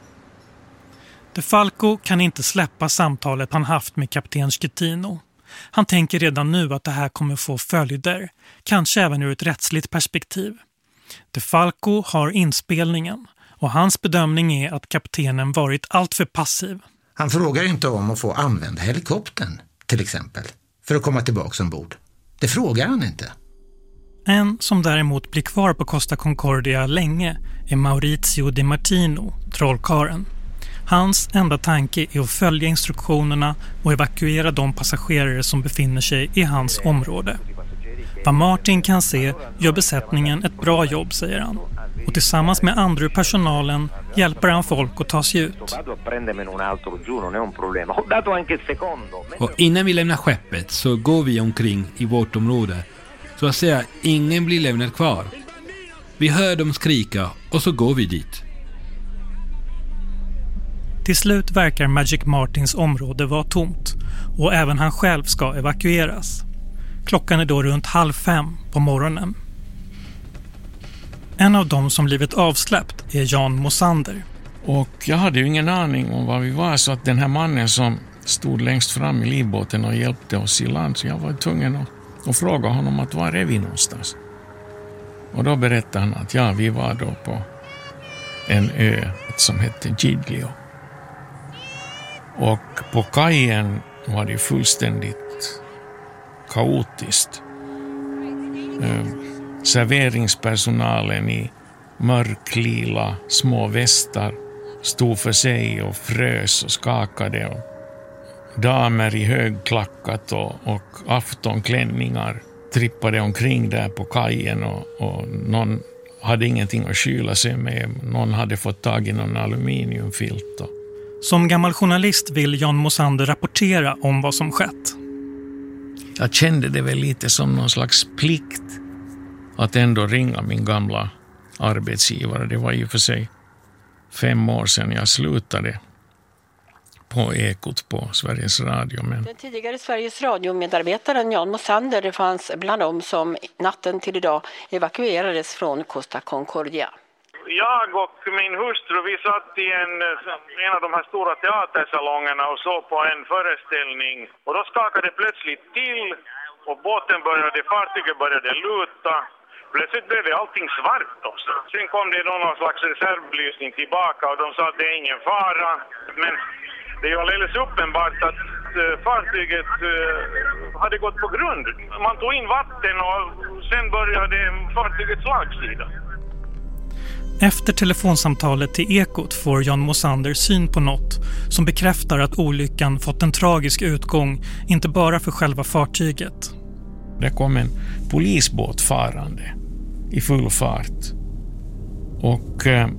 DeFalco kan inte släppa samtalet han haft med kapten Schettino. Han tänker redan nu att det här kommer få följder, kanske även ur ett rättsligt perspektiv. DeFalco har inspelningen och hans bedömning är att kaptenen varit alltför passiv. Han frågar inte om att få använda helikoptern, till exempel, för att komma tillbaka ombord. Det frågar han inte. En som däremot blir kvar på Costa Concordia länge är Maurizio Di Martino, trollkaren. Hans enda tanke är att följa instruktionerna och evakuera de passagerare som befinner sig i hans område. Vad Martin kan se gör besättningen ett bra jobb, säger han. Och tillsammans med andra ur personalen hjälper han folk att ta sig ut. Och innan vi lämnar skeppet så går vi omkring i vårt område. Så att säga, ingen blir lämnad kvar. Vi hör dem skrika och så går vi dit. Till slut verkar Magic Martins område vara tomt och även han själv ska evakueras. Klockan är då runt halv fem på morgonen. En av dem som blivit avsläppt är Jan Mosander. Och jag hade ju ingen aning om vad vi var, så att den här mannen som stod längst fram i livbåten och hjälpte oss i land, så jag var tvungen att, att fråga honom att var är vi någonstans. Och då berättade han att ja, vi var då på en ö som hette Giglio. Och på kajen var det fullständigt kaotiskt. Eh, serveringspersonalen i mörklila små västar stod för sig och frös och skakade. Och damer i högklackat och, och aftonklänningar trippade omkring där på kajen och, och någon hade ingenting att kyla sig med. Någon hade fått tag i någon aluminiumfilt. Och som gammal journalist vill Jan Mosander rapportera om vad som skett. Jag kände det väl lite som någon slags plikt att ändå ringa min gamla arbetsgivare. Det var ju för sig fem år sedan jag slutade på Ekot på Sveriges Radio. Men den tidigare Sveriges Radio-medarbetaren Jan Mosander fanns bland dem som natten till idag evakuerades från Costa Concordia. Jag och min hustru, vi satt i en, en av de här stora teatersalongerna och såg på en föreställning. Och då skakade det plötsligt till och båten började, fartyget började luta. Plötsligt blev det allting svart också. Sen kom det någon slags reservbelysning tillbaka och de sa att det är ingen fara. Men det är ju alldeles uppenbart att fartyget hade gått på grund. Man tog in vatten och sen började fartygets slagsida. Efter telefonsamtalet till Ekot får Jan Mosander syn på något som bekräftar att olyckan fått en tragisk utgång, inte bara för själva fartyget. Det kom en polisbåt farande i full fart och eh,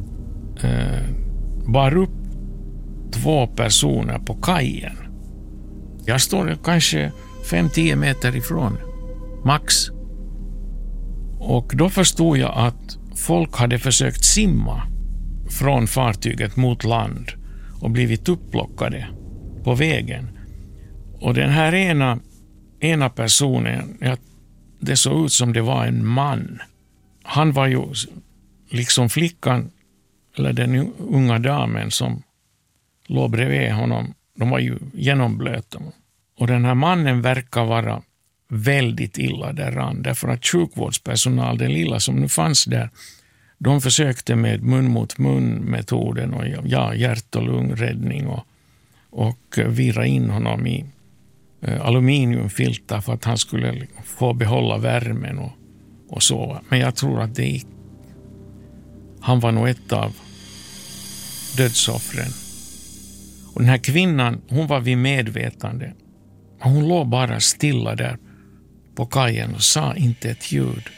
bar upp två personer på kajen. Jag står kanske fem till tio meter ifrån, max. Och då förstod jag att folk hade försökt simma från fartyget mot land och blivit upplockade på vägen. Och den här ena, ena personen, ja, det såg ut som det var en man. Han var ju liksom flickan, eller den unga damen som låg bredvid honom. De var ju genomblöta. Och den här mannen verkar vara väldigt illa däran, därför att sjukvårdspersonal, den lilla som nu fanns där, de försökte med mun mot mun metoden och ja, hjärt- och lungräddning och, och vira in honom i eh, aluminiumfiltar för att han skulle få behålla värmen och, och så. Men jag tror att det gick. Han var nog ett av dödsoffren. Och den här kvinnan, hon var vid medvetande. Hon låg bara stilla där på kajen och sa inte ett ljud.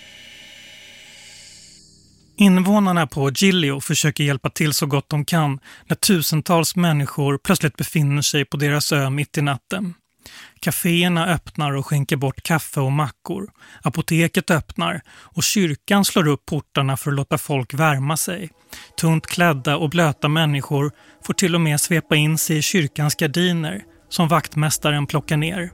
Invånarna på Giglio försöker hjälpa till så gott de kan när tusentals människor plötsligt befinner sig på deras ö mitt i natten. Caféerna öppnar och skänker bort kaffe och mackor. Apoteket öppnar och kyrkan slår upp portarna för att låta folk värma sig. Tunt klädda och blöta människor får till och med svepa in sig i kyrkans gardiner som vaktmästaren plockar ner.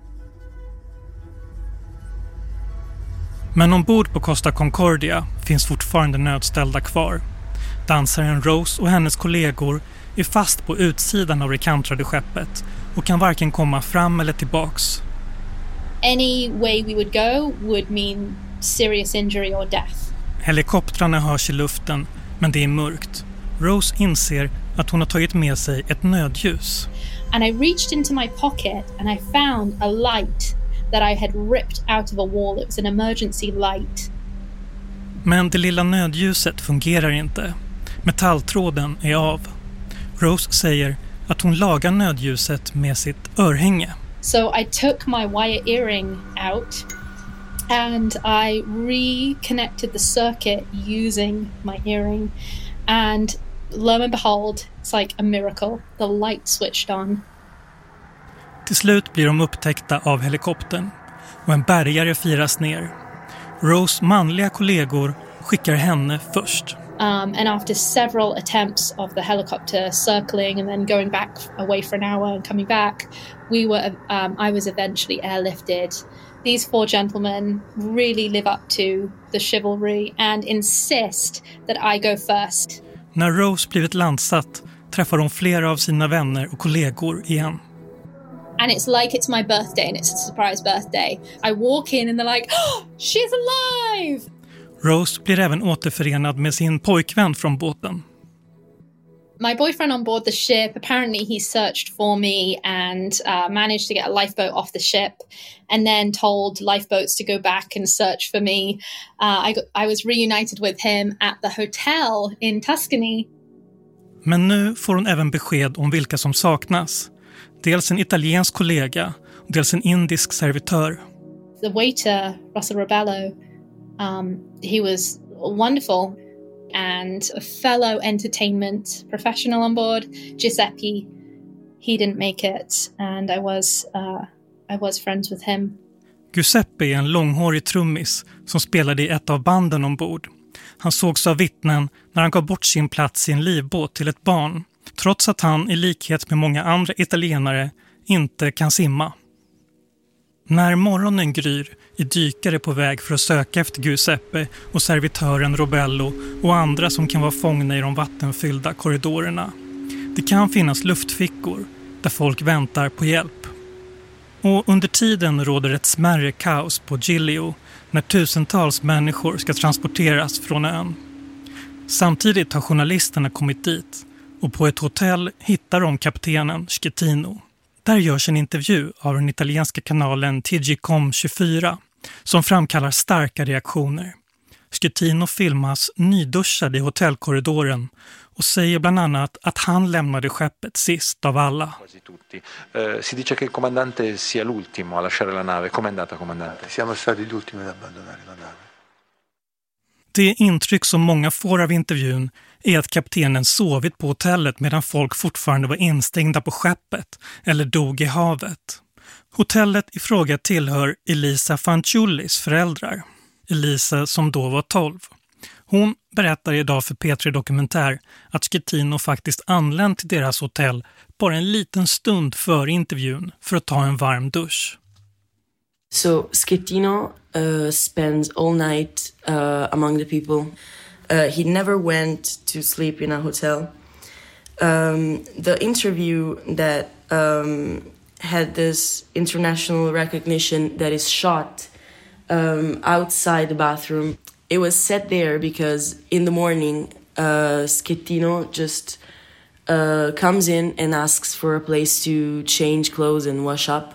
Men ombord på Costa Concordia finns fortfarande nödställda kvar. Dansaren Rose och hennes kollegor är fast på utsidan av det kantrade skeppet och kan varken komma fram eller tillbaks. Any way we would go would mean serious injury or death. Helikoptrarna hörs i luften, men det är mörkt. Rose inser att hon har tagit med sig ett nödljus. And I reached into my pocket and I found a light that I had ripped out of a wall. It was an emergency light. Men det lilla nödljuset fungerar inte. Metalltråden är av. Rose säger att hon lagar nödljuset med sitt örhänge. So I took my wire earring out and I reconnected the circuit using my earring, and lo and behold, it's like a miracle. The light switched on. Till slut blir de upptäckta av helikoptern och en bärgare firas ner. Rose manliga kollegor skickar henne först. Um, and after several attempts of the helicopter circling and then going back away for an hour and coming back, we were. Um, I was eventually airlifted. These four gentlemen really live up to the chivalry and insist that I go first. När Rose blivit landsatt träffar hon flera av sina vänner och kollegor igen. And it's like it's my birthday and it's a surprise birthday. I walk in and they're like, oh, she's alive! Rose blir även återförenad med sin pojkvän från båten. My boyfriend on board the ship, apparently he searched for me and uh, managed to get a lifeboat off the ship and then told lifeboats to go back and search for me. Uh, I, got, I was reunited with him at the hotel in Tuscany. Men nu får hon även besked om vilka som saknas. Dels en italiensk kollega och dels en indisk servitör. The waiter, Russell Rebello, um, he was wonderful. And a fellow entertainment professional on board, Giuseppe, he didn't make it, and I was uh, I was friends with him. Giuseppe är en långhårig trummis som spelade i ett av banden ombord. Han sågs av vittnen när han gav bort sin plats i en livbåt till ett barn, trots att han i likhet med många andra italienare inte kan simma. När morgonen gryr är dykare på väg för att söka efter Giuseppe och servitören Robello och andra som kan vara fångna i de vattenfyllda korridorerna. Det kan finnas luftfickor där folk väntar på hjälp. Och under tiden råder ett smärre kaos på Giglio när tusentals människor ska transporteras från ön. Samtidigt har journalisterna kommit dit och på ett hotell hittar de kaptenen Schettino. Där görs en intervju av den italienska kanalen T G Com tjugofyra som framkallar starka reaktioner. Schettino filmas nyduschad i hotellkorridoren och säger bland annat att han lämnade skeppet sist av alla. Eh, si dice che il comandante sia l'ultimo a lasciare la nave. Com'è andata, comandante? Siamo stati gli ultimi ad abbandonare la nave. Det intryck som många får av intervjun är att kaptenen sovit på hotellet medan folk fortfarande var instängda på skeppet eller dog i havet. Hotellet i fråga tillhör Elisa Fanciullis föräldrar. Elisa som då var tolv. Hon berättar idag för P tre Dokumentär att Schettino faktiskt anlänt till deras hotell bara en liten stund före intervjun för att ta en varm dusch. So Schettino uh, spends all night uh, among the people. Uh, he never went to sleep in a hotel. Um, the interview that um, had this international recognition that is shot um, outside the bathroom, it was set there because in the morning uh, Schettino just uh, comes in and asks for a place to change clothes and wash up.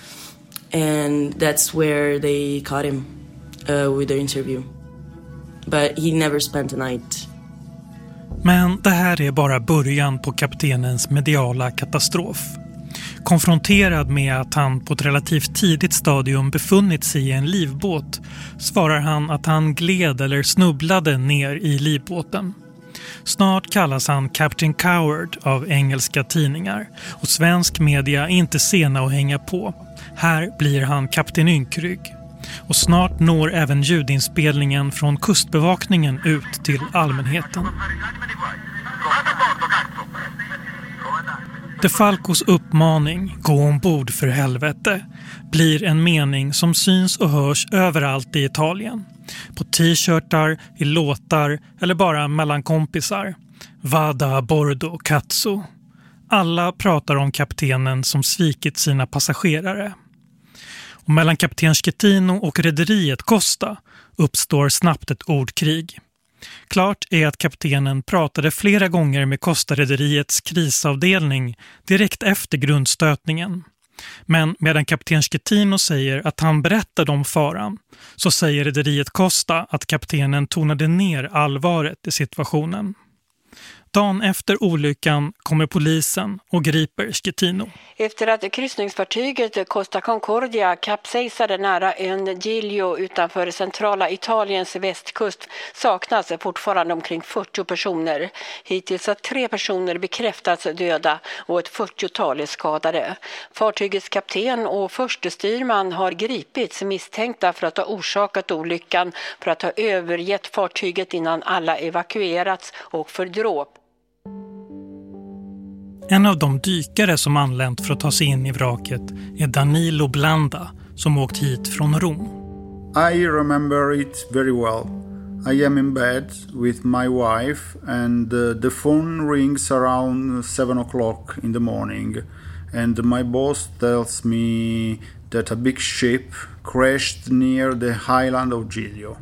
And that's where they caught him uh, with the interview. But he never spent a night. Men det här är bara början på kaptenens mediala katastrof. Konfronterad med att han på ett relativt tidigt stadium befunnit sig i en livbåt svarar han att han gled eller snubblade ner i livbåten. Snart kallas han Captain Coward av engelska tidningar och svensk media är inte sena att hänga på. Här blir han Kapten Ynkrygg. Och snart når även ljudinspelningen från kustbevakningen ut till allmänheten. De Falcos uppmaning, gå ombord för helvete, blir en mening som syns och hörs överallt i Italien. På t-shirtar, i låtar eller bara mellan kompisar. Vada a bordo cazzo. Alla pratar om kaptenen som svikit sina passagerare. Och mellan kapten Schettino och rederiet Costa uppstår snabbt ett ordkrig. Klart är att kaptenen pratade flera gånger med Costa-rederiets krisavdelning direkt efter grundstötningen. Men medan kapten Schettino säger att han berättade om faran, så säger rederiet Costa att kaptenen tonade ner allvaret i situationen. Dagen efter olyckan kommer polisen och griper Schettino. Efter att kryssningsfartyget Costa Concordia kapsejsade nära ön Giglio utanför centrala Italiens västkust saknas fortfarande omkring fyrtio personer. Hittills har tre personer bekräftats döda och ett fyrtiotal är skadade. Fartygets kapten och förste styrman har gripits misstänkta för att ha orsakat olyckan, för att ha övergett fartyget innan alla evakuerats och för dråp. En av de dykare som anlänt för att ta sig in i vraket är Danilo Blanda som åkt hit från Rom. I remember it very well. I am in bed with my wife and uh, the phone rings around seven o'clock in the morning and my boss tells me that a big ship crashed near the highland of Giglio.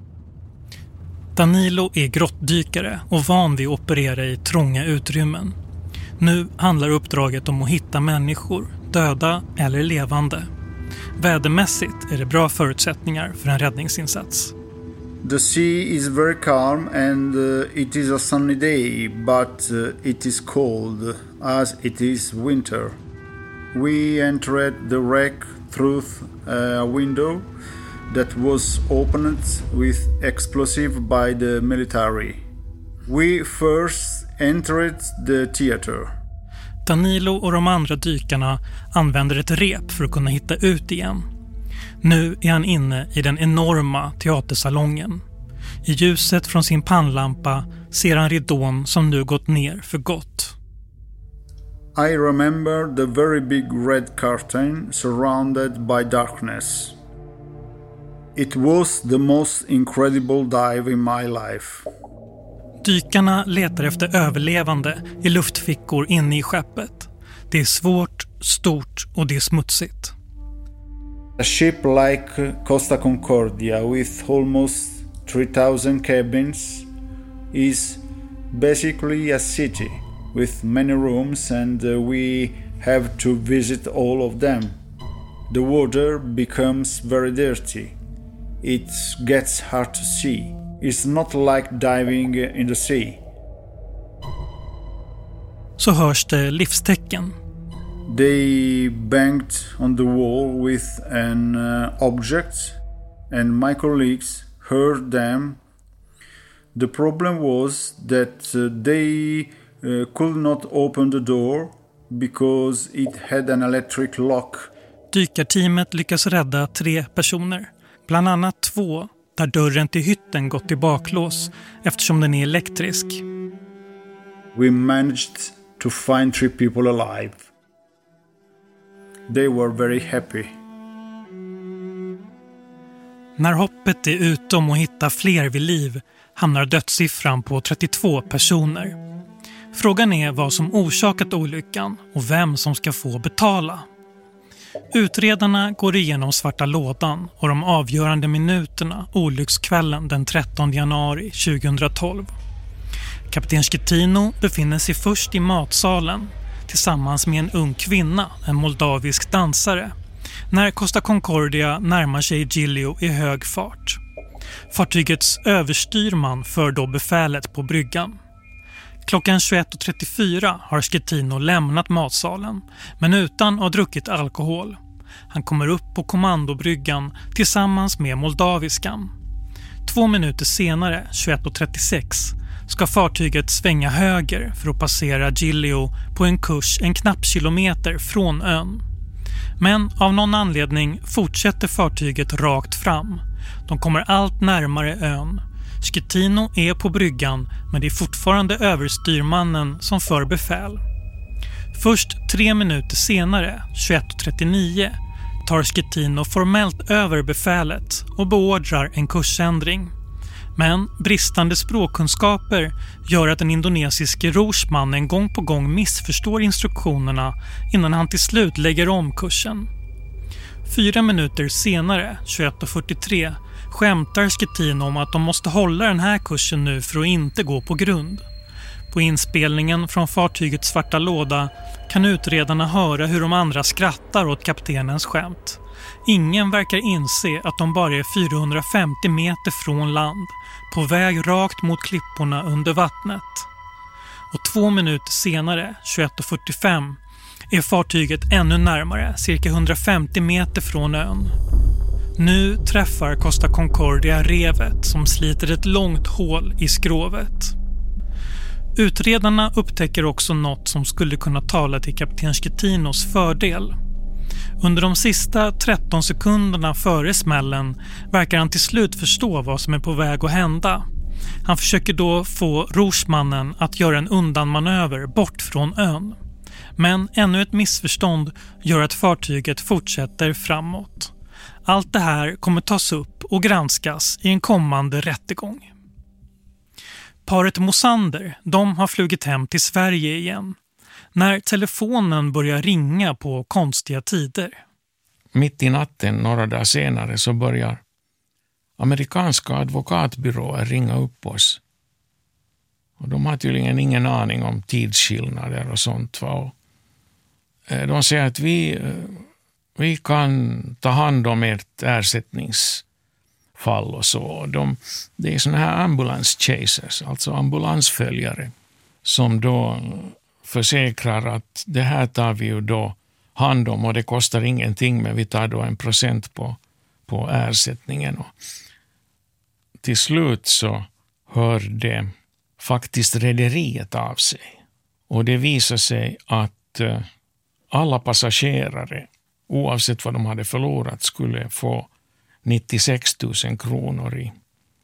Danilo är grottdykare och van vid att operera i trånga utrymmen. Nu handlar uppdraget om att hitta människor, döda eller levande. Vädermässigt är det bra förutsättningar för en räddningsinsats. The sea is very calm and uh, it is a sunny day, but uh, it is cold as it is winter. We entered the wreck through a window that was opened with explosive by the military. We first entered the theater. Danilo och de andra dykarna använder ett rep för att kunna hitta ut igen. Nu är han inne i den enorma teatersalongen. I ljuset från sin pannlampa ser han ridån som nu gått ner för gott. I remember the very big red curtain surrounded by darkness. It was the most incredible dive in my life. Dykarna letar efter överlevande i luftfickor inne i skeppet. Det är svårt, stort och det är smutsigt. A ship like Costa Concordia with almost three thousand cabins is basically a city with many rooms and we have to visit all of them. The water becomes very dirty. It gets hard to see. It's not like diving in the sea. Så hörs det livstecken. They banged on the wall with an uh, object and my colleagues heard them. The problem was that uh, they uh, could not open the door because it had an electric lock. Dykarteamet lyckas rädda tre personer, bland annat två där dörren till hytten gått i baklås eftersom den är elektrisk. We managed to find three people alive. They were very happy. När hoppet är ute om att hitta fler vid liv hamnar dödssiffran på trettiotvå personer. Frågan är vad som orsakat olyckan och vem som ska få betala. Utredarna går igenom svarta lådan och de avgörande minuterna olyckskvällen den trettonde januari tjugohundratolv. Kapten Schettino befinner sig först i matsalen tillsammans med en ung kvinna, en moldavisk dansare, när Costa Concordia närmar sig Giglio i hög fart. Fartygets överstyrman för då befälet på bryggan. Klockan tjugoett och trettiofyra har Schettino lämnat matsalen, men utan att ha druckit alkohol. Han kommer upp på kommandobryggan tillsammans med moldaviskan. Två minuter senare, tjugoett och trettiosex, ska fartyget svänga höger för att passera Giglio på en kurs en knapp kilometer från ön. Men av någon anledning fortsätter fartyget rakt fram. De kommer allt närmare ön. Schettino är på bryggan, men det är fortfarande överstyrmannen som för befäl. Först tre minuter senare, tjugoett trettionio, tar Schettino formellt över befälet och beordrar en kursändring. Men bristande språkkunskaper gör att den indonesiske rorsmannen gång på gång missförstår instruktionerna innan han till slut lägger om kursen. Fyra minuter senare, tjugoett fyrtiotre, skämtar Schettino om att de måste hålla den här kursen nu för att inte gå på grund. På inspelningen från fartygets svarta låda kan utredarna höra hur de andra skrattar åt kaptenens skämt. Ingen verkar inse att de bara är fyrahundrafemtio meter från land, på väg rakt mot klipporna under vattnet. Och två minuter senare, tjugoett fyrtiofem, är fartyget ännu närmare, cirka hundrafemtio meter från ön. Nu träffar Costa Concordia revet som sliter ett långt hål i skrovet. Utredarna upptäcker också något som skulle kunna tala till kapten Schettinos fördel. Under de sista tretton sekunderna före smällen verkar han till slut förstå vad som är på väg att hända. Han försöker då få rorsmannen att göra en undanmanöver bort från ön. Men ännu ett missförstånd gör att fartyget fortsätter framåt. Allt det här kommer tas upp och granskas i en kommande rättegång. Paret Mosander, de har flugit hem till Sverige igen. När telefonen börjar ringa på konstiga tider. Mitt i natten, några dagar senare, så börjar amerikanska advokatbyråer ringa upp oss. Och de har tydligen ingen aning om tidsskillnader och sånt. Va? De säger att vi, vi kan ta hand om ert ersättningsfall och så. De, det är såna här ambulance chasers, alltså ambulansföljare, som då försäkrar att det här tar vi ju då hand om och det kostar ingenting, men vi tar då en procent på, på ersättningen. Och till slut så hör det faktiskt rederiet av sig. Och det visar sig att uh, alla passagerare, oavsett vad de hade förlorat, skulle få nittiosex tusen kronor i,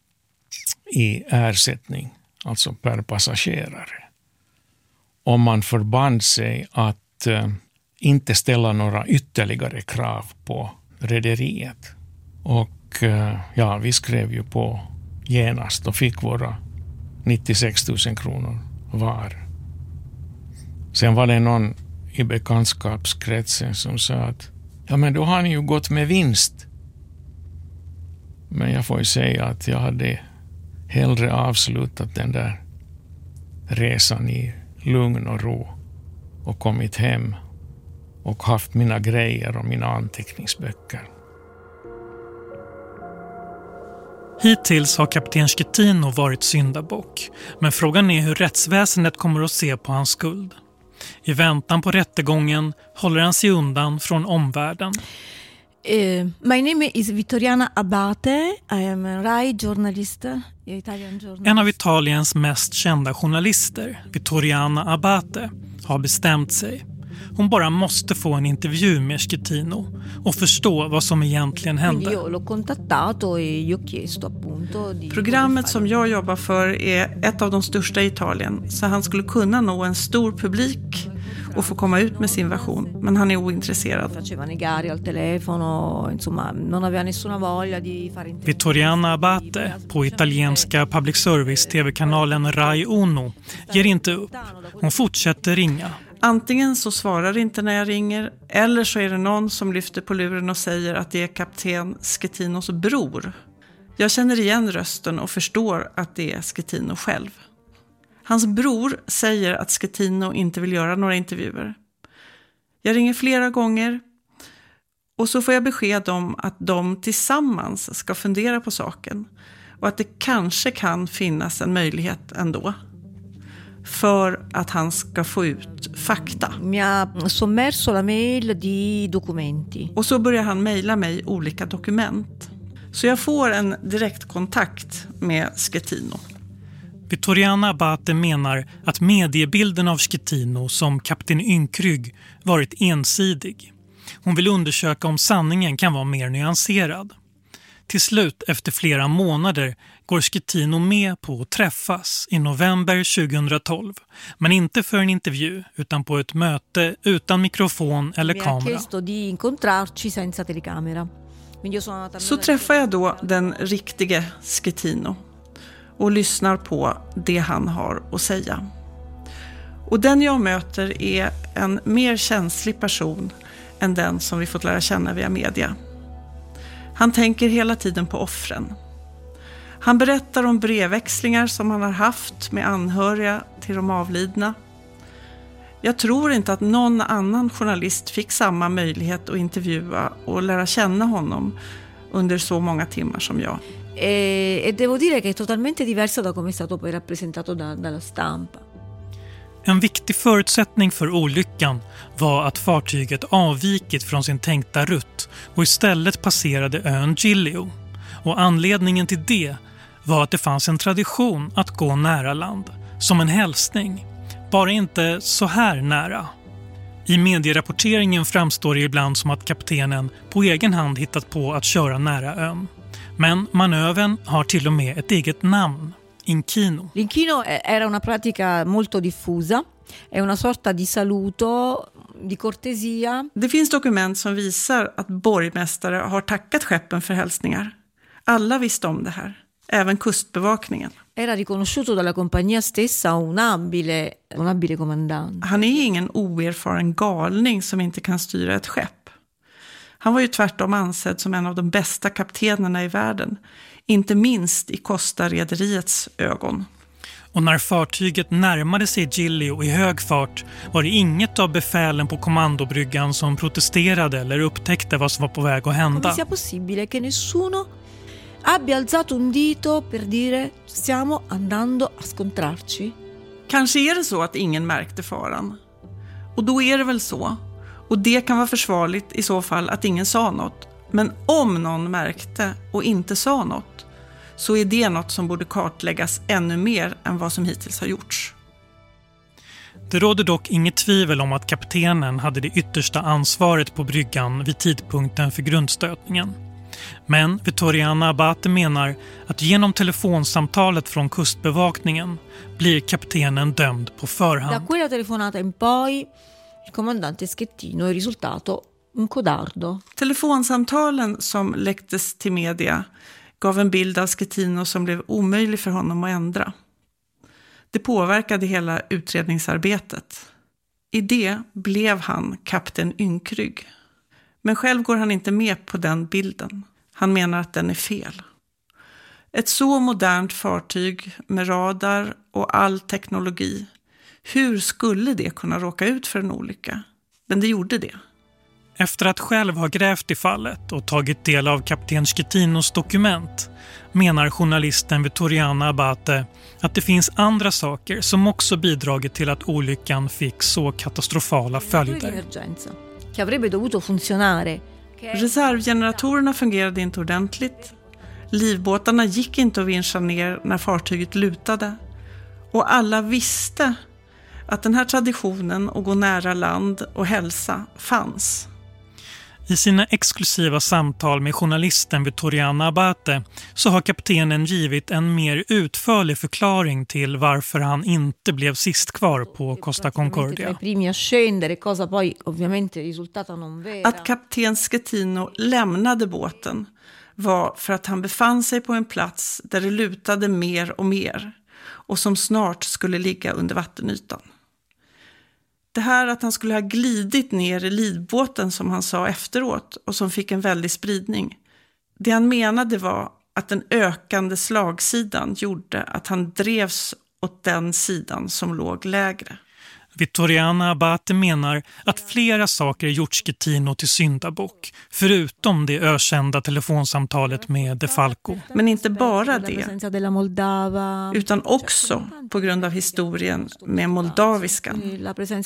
i ersättning, alltså per passagerare. Om man förband sig att uh, inte ställa några ytterligare krav på rederiet. Och uh, ja, vi skrev ju på genast och fick våra nittiosex tusen kronor var. Sen var det någon i bekantskapskretsen som sa att ja, men då har ni ju gått med vinst. Men jag får ju säga att jag hade hellre avslutat den där resan i lugn och ro och kommit hem och haft mina grejer och mina anteckningsböcker. Hittills har kapten Schettino varit syndabock, men frågan är hur rättsväsendet kommer att se på hans skuld. I väntan på rättegången håller han sig undan från omvärlden. Uh, my name is Vittoriana Abate. I am a Rai journalist, Italian journalist. En av Italiens mest kända journalister, Vittoriana Abate, har bestämt sig. Hon bara måste få en intervju med Schettino och förstå vad som egentligen hände. Programmet som jag jobbar för är ett av de största i Italien, så han skulle kunna nå en stor publik och få komma ut med sin version, men han är ointresserad. Vittoriana Abate på italienska public service tv-kanalen Rai Uno ger inte upp. Hon fortsätter ringa. Antingen så svarar inte när jag ringer, eller så är det någon som lyfter på luren och säger att det är kapten Schettinos bror. Jag känner igen rösten och förstår att det är Schettino själv. Hans bror säger att Schettino inte vill göra några intervjuer. Jag ringer flera gånger och så får jag besked om att de tillsammans ska fundera på saken och att det kanske kan finnas en möjlighet ändå för att han ska få ut fakta. Och så börjar han mejla mig olika dokument. Så jag får en direktkontakt med Schettino. Vittoriana Abate menar att mediebilden av Schettino som kapten Ynkrygg varit ensidig. Hon vill undersöka om sanningen kan vara mer nyanserad. Till slut, efter flera månader, går Schettino med på att träffas i november tjugohundratolv. Men inte för en intervju, utan på ett möte utan mikrofon eller kamera. Så träffar jag då den riktige Schettino och lyssnar på det han har att säga. Och den jag möter är en mer känslig person än den som vi fått lära känna via media. Han tänker hela tiden på offren. Han berättar om brevväxlingar som han har haft med anhöriga till de avlidna. Jag tror inte att någon annan journalist fick samma möjlighet att intervjua och lära känna honom under så många timmar som jag. E, e devo dire che è totalmente diverso da come è stato poi rappresentato da, dalla stampa. En viktig förutsättning för olyckan var att fartyget avvikit från sin tänkta rutt och istället passerade ön Giglio. Och anledningen till det var att det fanns en tradition att gå nära land, som en hälsning, bara inte så här nära. I medierapporteringen framstår det ibland som att kaptenen på egen hand hittat på att köra nära ön. Men manövern har till och med ett eget namn. Inchino. L'inchino era una pratica molto diffusa, è una sorta di saluto, di cortesia. Det finns dokument som visar att borgmästare har tackat skeppen för hälsningar. Alla visste om det här, även kustbevakningen. Era riconosciuto dalla compagnia stessa un abile, un abile comandante. Han är ingen oerfaren galning som inte kan styra ett skepp. Han var ju tvärtom ansedd som en av de bästa kaptenerna i världen. Inte minst i Costa-rederiets ögon. Och när fartyget närmade sig Giglio i hög fart var det inget av befälen på kommandobryggan som protesterade eller upptäckte vad som var på väg att hända. Come sia possibile che nessuno abbia alzato un dito per dire stiamo andando a scontrarci? Kanske är det så att ingen märkte faran. Och då är det väl så. Och det kan vara försvarligt i så fall att ingen sa något. Men om någon märkte och inte sa något, så är det något som borde kartläggas ännu mer än vad som hittills har gjorts. Det råder dock inget tvivel om att kaptenen hade det yttersta ansvaret på bryggan vid tidpunkten för grundstötningen. Men Vittoriana Abate menar att genom telefonsamtalet från kustbevakningen blir kaptenen dömd på förhand. Da quella telefonata in poi il comandante Schettino è risultato un codardo. Telefonsamtalen som läcktes till media gav en bild av Schettino som blev omöjlig för honom att ändra. Det påverkade hela utredningsarbetet. I det blev han kapten Ynkrygg. Men själv går han inte med på den bilden. Han menar att den är fel. Ett så modernt fartyg med radar och all teknologi, hur skulle det kunna råka ut för en olycka? Men det gjorde det. Efter att själv ha grävt i fallet och tagit del av kapten Schettinos dokument menar journalisten Vittoriana Abate att det finns andra saker som också bidragit till att olyckan fick så katastrofala följder. Reservgeneratorerna fungerade inte ordentligt. Livbåtarna gick inte att vinscha ner när fartyget lutade. Och alla visste att den här traditionen att gå nära land och hälsa fanns. I sina exklusiva samtal med journalisten Vittoriana Abate så har kaptenen givit en mer utförlig förklaring till varför han inte blev sist kvar på Costa Concordia. Att kapten Schettino lämnade båten var för att han befann sig på en plats där det lutade mer och mer och som snart skulle ligga under vattenytan. Det här att han skulle ha glidit ner i livbåten som han sa efteråt och som fick en väldig spridning. Det han menade var att den ökande slagsidan gjorde att han drevs åt den sidan som låg lägre. Vittoriana Abate menar att flera saker gjort Schettino till syndabock, förutom det ökända telefonsamtalet med De Falco. Men inte bara det, utan också på grund av historien med moldaviskan.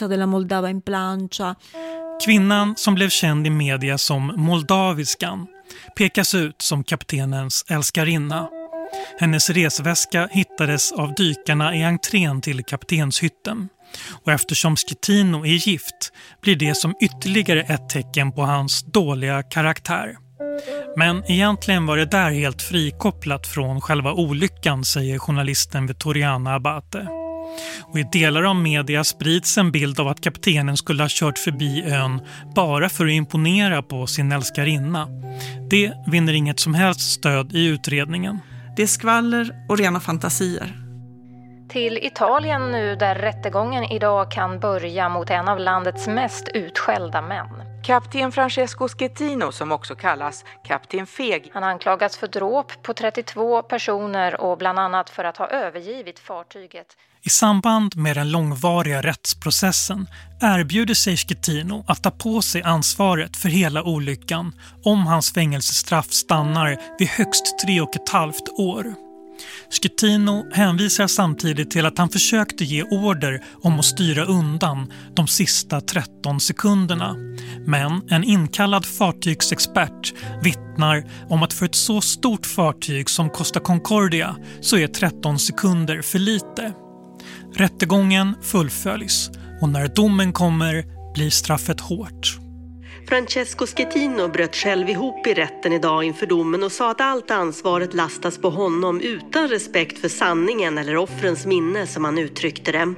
Kvinnan som blev känd i media som moldaviskan pekas ut som kaptenens älskarinna. Hennes resväska hittades av dykarna i entrén till kaptenshytten. Och eftersom Schettino är gift blir det som ytterligare ett tecken på hans dåliga karaktär. Men egentligen var det där helt frikopplat från själva olyckan, säger journalisten Vittoriana Abate. Och i delar av media sprids en bild av att kaptenen skulle ha kört förbi ön bara för att imponera på sin älskarinna. Det vinner inget som helst stöd i utredningen. Det är skvaller och rena fantasier. Till Italien nu, där rättegången idag kan börja mot en av landets mest utskällda män. Kapten Francesco Schettino, som också kallas Kapten Feg. Han anklagas för dråp på trettiotvå personer och bland annat för att ha övergivit fartyget. I samband med den långvariga rättsprocessen erbjuder sig Schettino att ta på sig ansvaret för hela olyckan om hans fängelsestraff stannar vid högst tre och ett halvt år. Schettino hänvisar samtidigt till att han försökte ge order om att styra undan de sista tretton sekunderna. Men en inkallad fartygsexpert vittnar om att för ett så stort fartyg som Costa Concordia så är tretton sekunder för lite. Rättegången fullföljs och när domen kommer blir straffet hårt. Francesco Schettino bröt själv ihop i rätten idag inför domen och sa att allt ansvaret lastas på honom utan respekt för sanningen eller offrens minne, som han uttryckte det.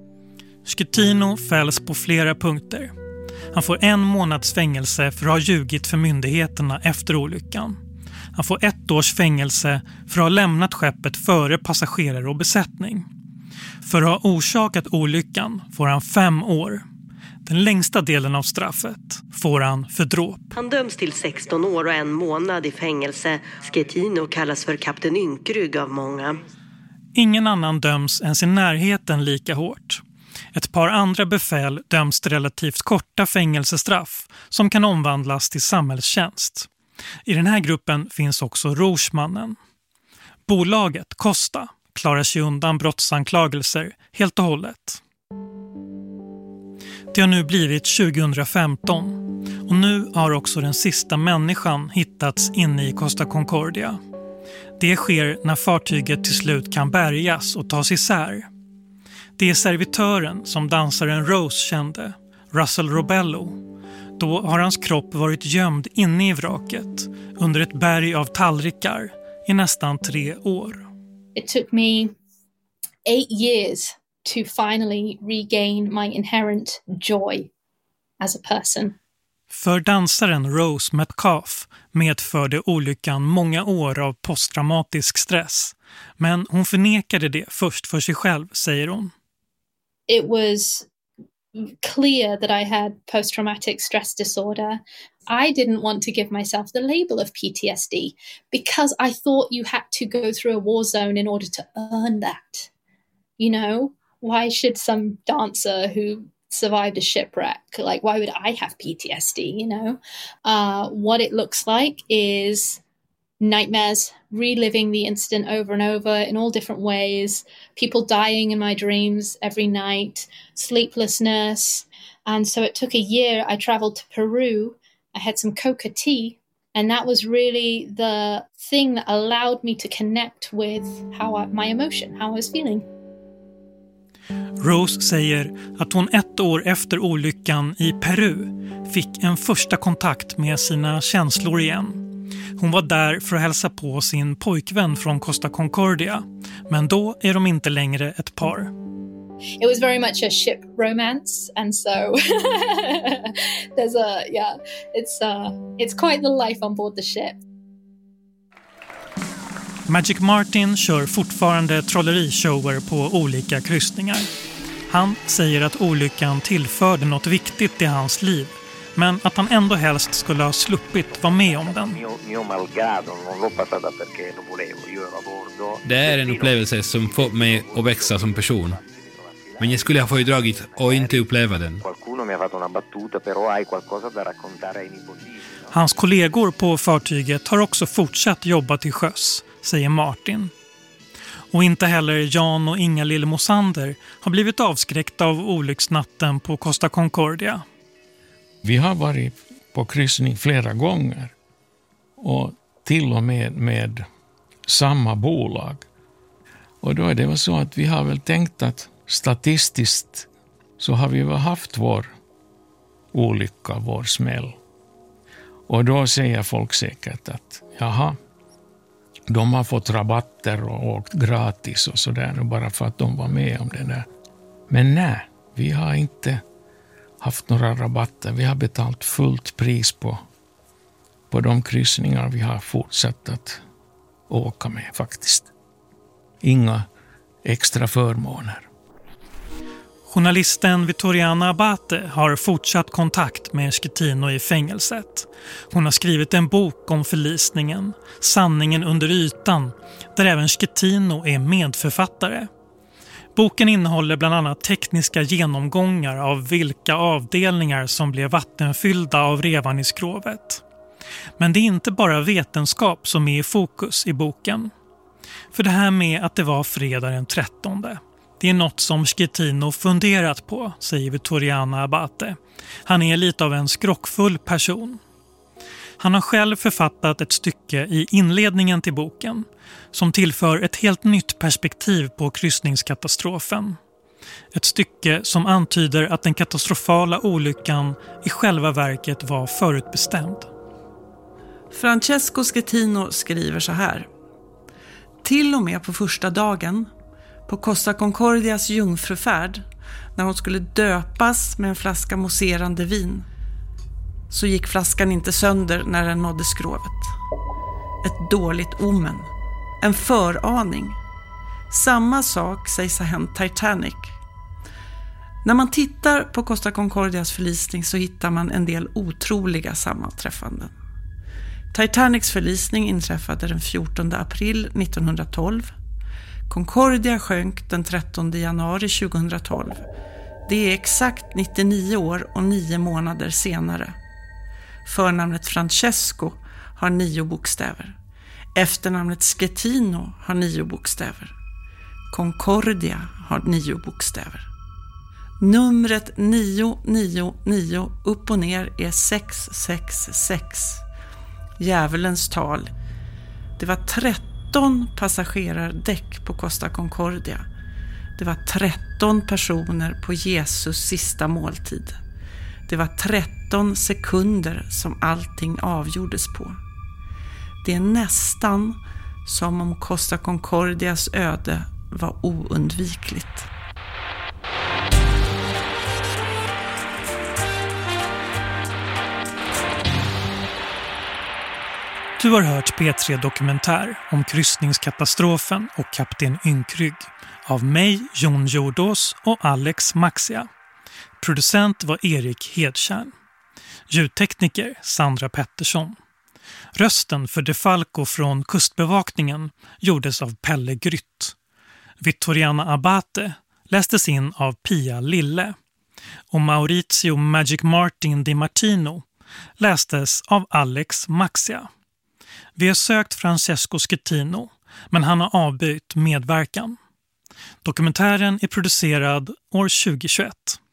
Schettino fälls på flera punkter. Han får en månads fängelse för att ha ljugit för myndigheterna efter olyckan. Han får ett års fängelse för att ha lämnat skeppet före passagerare och besättning. För att ha orsakat olyckan får han fem år. Den längsta delen av straffet får han för dråp. Han döms till sexton år och en månad i fängelse. Schettino kallas för kapten Ynkrygg av många. Ingen annan döms ens i närheten lika hårt. Ett par andra befäl döms till relativt korta fängelsestraff som kan omvandlas till samhällstjänst. I den här gruppen finns också Rouge-mannen. Bolaget Costa klarar sig undan brottsanklagelser helt och hållet. Det har nu blivit tjugohundrafemton och nu har också den sista människan hittats inne i Costa Concordia. Det sker när fartyget till slut kan bärgas och tas isär. Det är servitören som dansaren Rose kände, Russell Robello. Då har hans kropp varit gömd inne i vraket under ett berg av tallrikar i nästan tre år. It took me eight years to finally regain my inherent joy as a person. För dansaren Rose Metcalf medförde olyckan många år av posttraumatisk stress. Men hon förnekade det först för sig själv, säger hon. It was clear that I had post-traumatic stress disorder. I didn't want to give myself the label of P T S D because I thought you had to go through a war zone in order to earn that. You know, why should some dancer who survived a shipwreck, like why would I have P T S D, you know? Uh, what it looks like is nightmares, reliving the incident over and over in all different ways, people dying in my dreams every night, sleeplessness. And so it took a year. I traveled to Peru. I had some coca tea. And that was really the thing that allowed me to connect with how I, my emotion, how I was feeling. Rose säger att hon ett år efter olyckan i Peru fick en första kontakt med sina känslor igen. Hon var där för att hälsa på sin pojkvän från Costa Concordia. Men då är de inte längre ett par. It was very much a ship romance, and so there's a yeah, it's uh it's quite the life on board the ship. Magic Martin kör fortfarande trollerishower på olika kryssningar. Han säger att olyckan tillförde något viktigt i hans liv, men att han ändå helst skulle ha sluppit vara med om den. Det är en upplevelse som fått mig att växa som person. Men jag skulle ha föredragit och inte uppleva den. Hans kollegor på fartyget har också fortsatt jobba till sjöss, säger Martin. Och inte heller Jan och Inga-Lill Mosander har blivit avskräckta av olycksnatten på Costa Concordia. Vi har varit på kryssning flera gånger och till och med med samma bolag. Och då är det väl så att vi har väl tänkt att statistiskt så har vi väl haft vår olycka, vår smäll. Och då säger folk säkert att jaha, de har fått rabatter och åkt gratis och sådär nu bara för att de var med om det där. Men nej, vi har inte haft några rabatter. Vi har betalt fullt pris på, på de kryssningar vi har fortsatt att åka med faktiskt. Inga extra förmåner. Journalisten Vittoriana Abate har fortsatt kontakt med Schettino i fängelset. Hon har skrivit en bok om förlisningen, Sanningen under ytan, där även Schettino är medförfattare. Boken innehåller bland annat tekniska genomgångar av vilka avdelningar som blev vattenfyllda av revan i skrovet. Men det är inte bara vetenskap som är i fokus i boken. För det här med att det var fredag den trettonde. Det är något som Schettino funderat på, säger Vittoriana Abate. Han är lite av en skrockfull person. Han har själv författat ett stycke i inledningen till boken som tillför ett helt nytt perspektiv på kryssningskatastrofen. Ett stycke som antyder att den katastrofala olyckan i själva verket var förutbestämd. Francesco Schettino skriver så här. Till och med på första dagen, på Costa Concordias jungfrufärd, när hon skulle döpas med en flaska mousserande vin, så gick flaskan inte sönder när den nådde skrovet. Ett dåligt omen. En föraning. Samma sak sägs ha hänt Titanic. När man tittar på Costa Concordias förlisning så hittar man en del otroliga sammanträffanden. Titanics förlisning inträffade den fjortonde april nittonhundratolv. Concordia sjönk den trettonde januari tjugohundratolv. Det är exakt nittionio år och nio månader senare. Förnamnet Francesco har nio bokstäver. Efternamnet Schettino har nio bokstäver. Concordia har nio bokstäver. Numret nio nio nio upp och ner är sex sex sex. Djävulens tal. Det var tretton passagerardäck på Costa Concordia. Det var tretton personer på Jesus sista måltid. Det var tretton sekunder som allting avgjordes på. Det är nästan som om Costa Concordias öde var oundvikligt. Du har hört P tre Dokumentär om kryssningskatastrofen och kapten Ynkrygg av mig, Jon Jordås och Alex Maxia. Producent var Erik Hedtjärn. Ljudtekniker Sandra Pettersson. Rösten för De Falco från Kustbevakningen gjordes av Pelle Grytt. Vittoriana Abate lästes in av Pia Lille. Och Maurizio Magic Martin Di Martino lästes av Alex Maxia. Vi har sökt Francesco Schettino, men han har avbytt medverkan. Dokumentären är producerad år tjugohundratjugoett.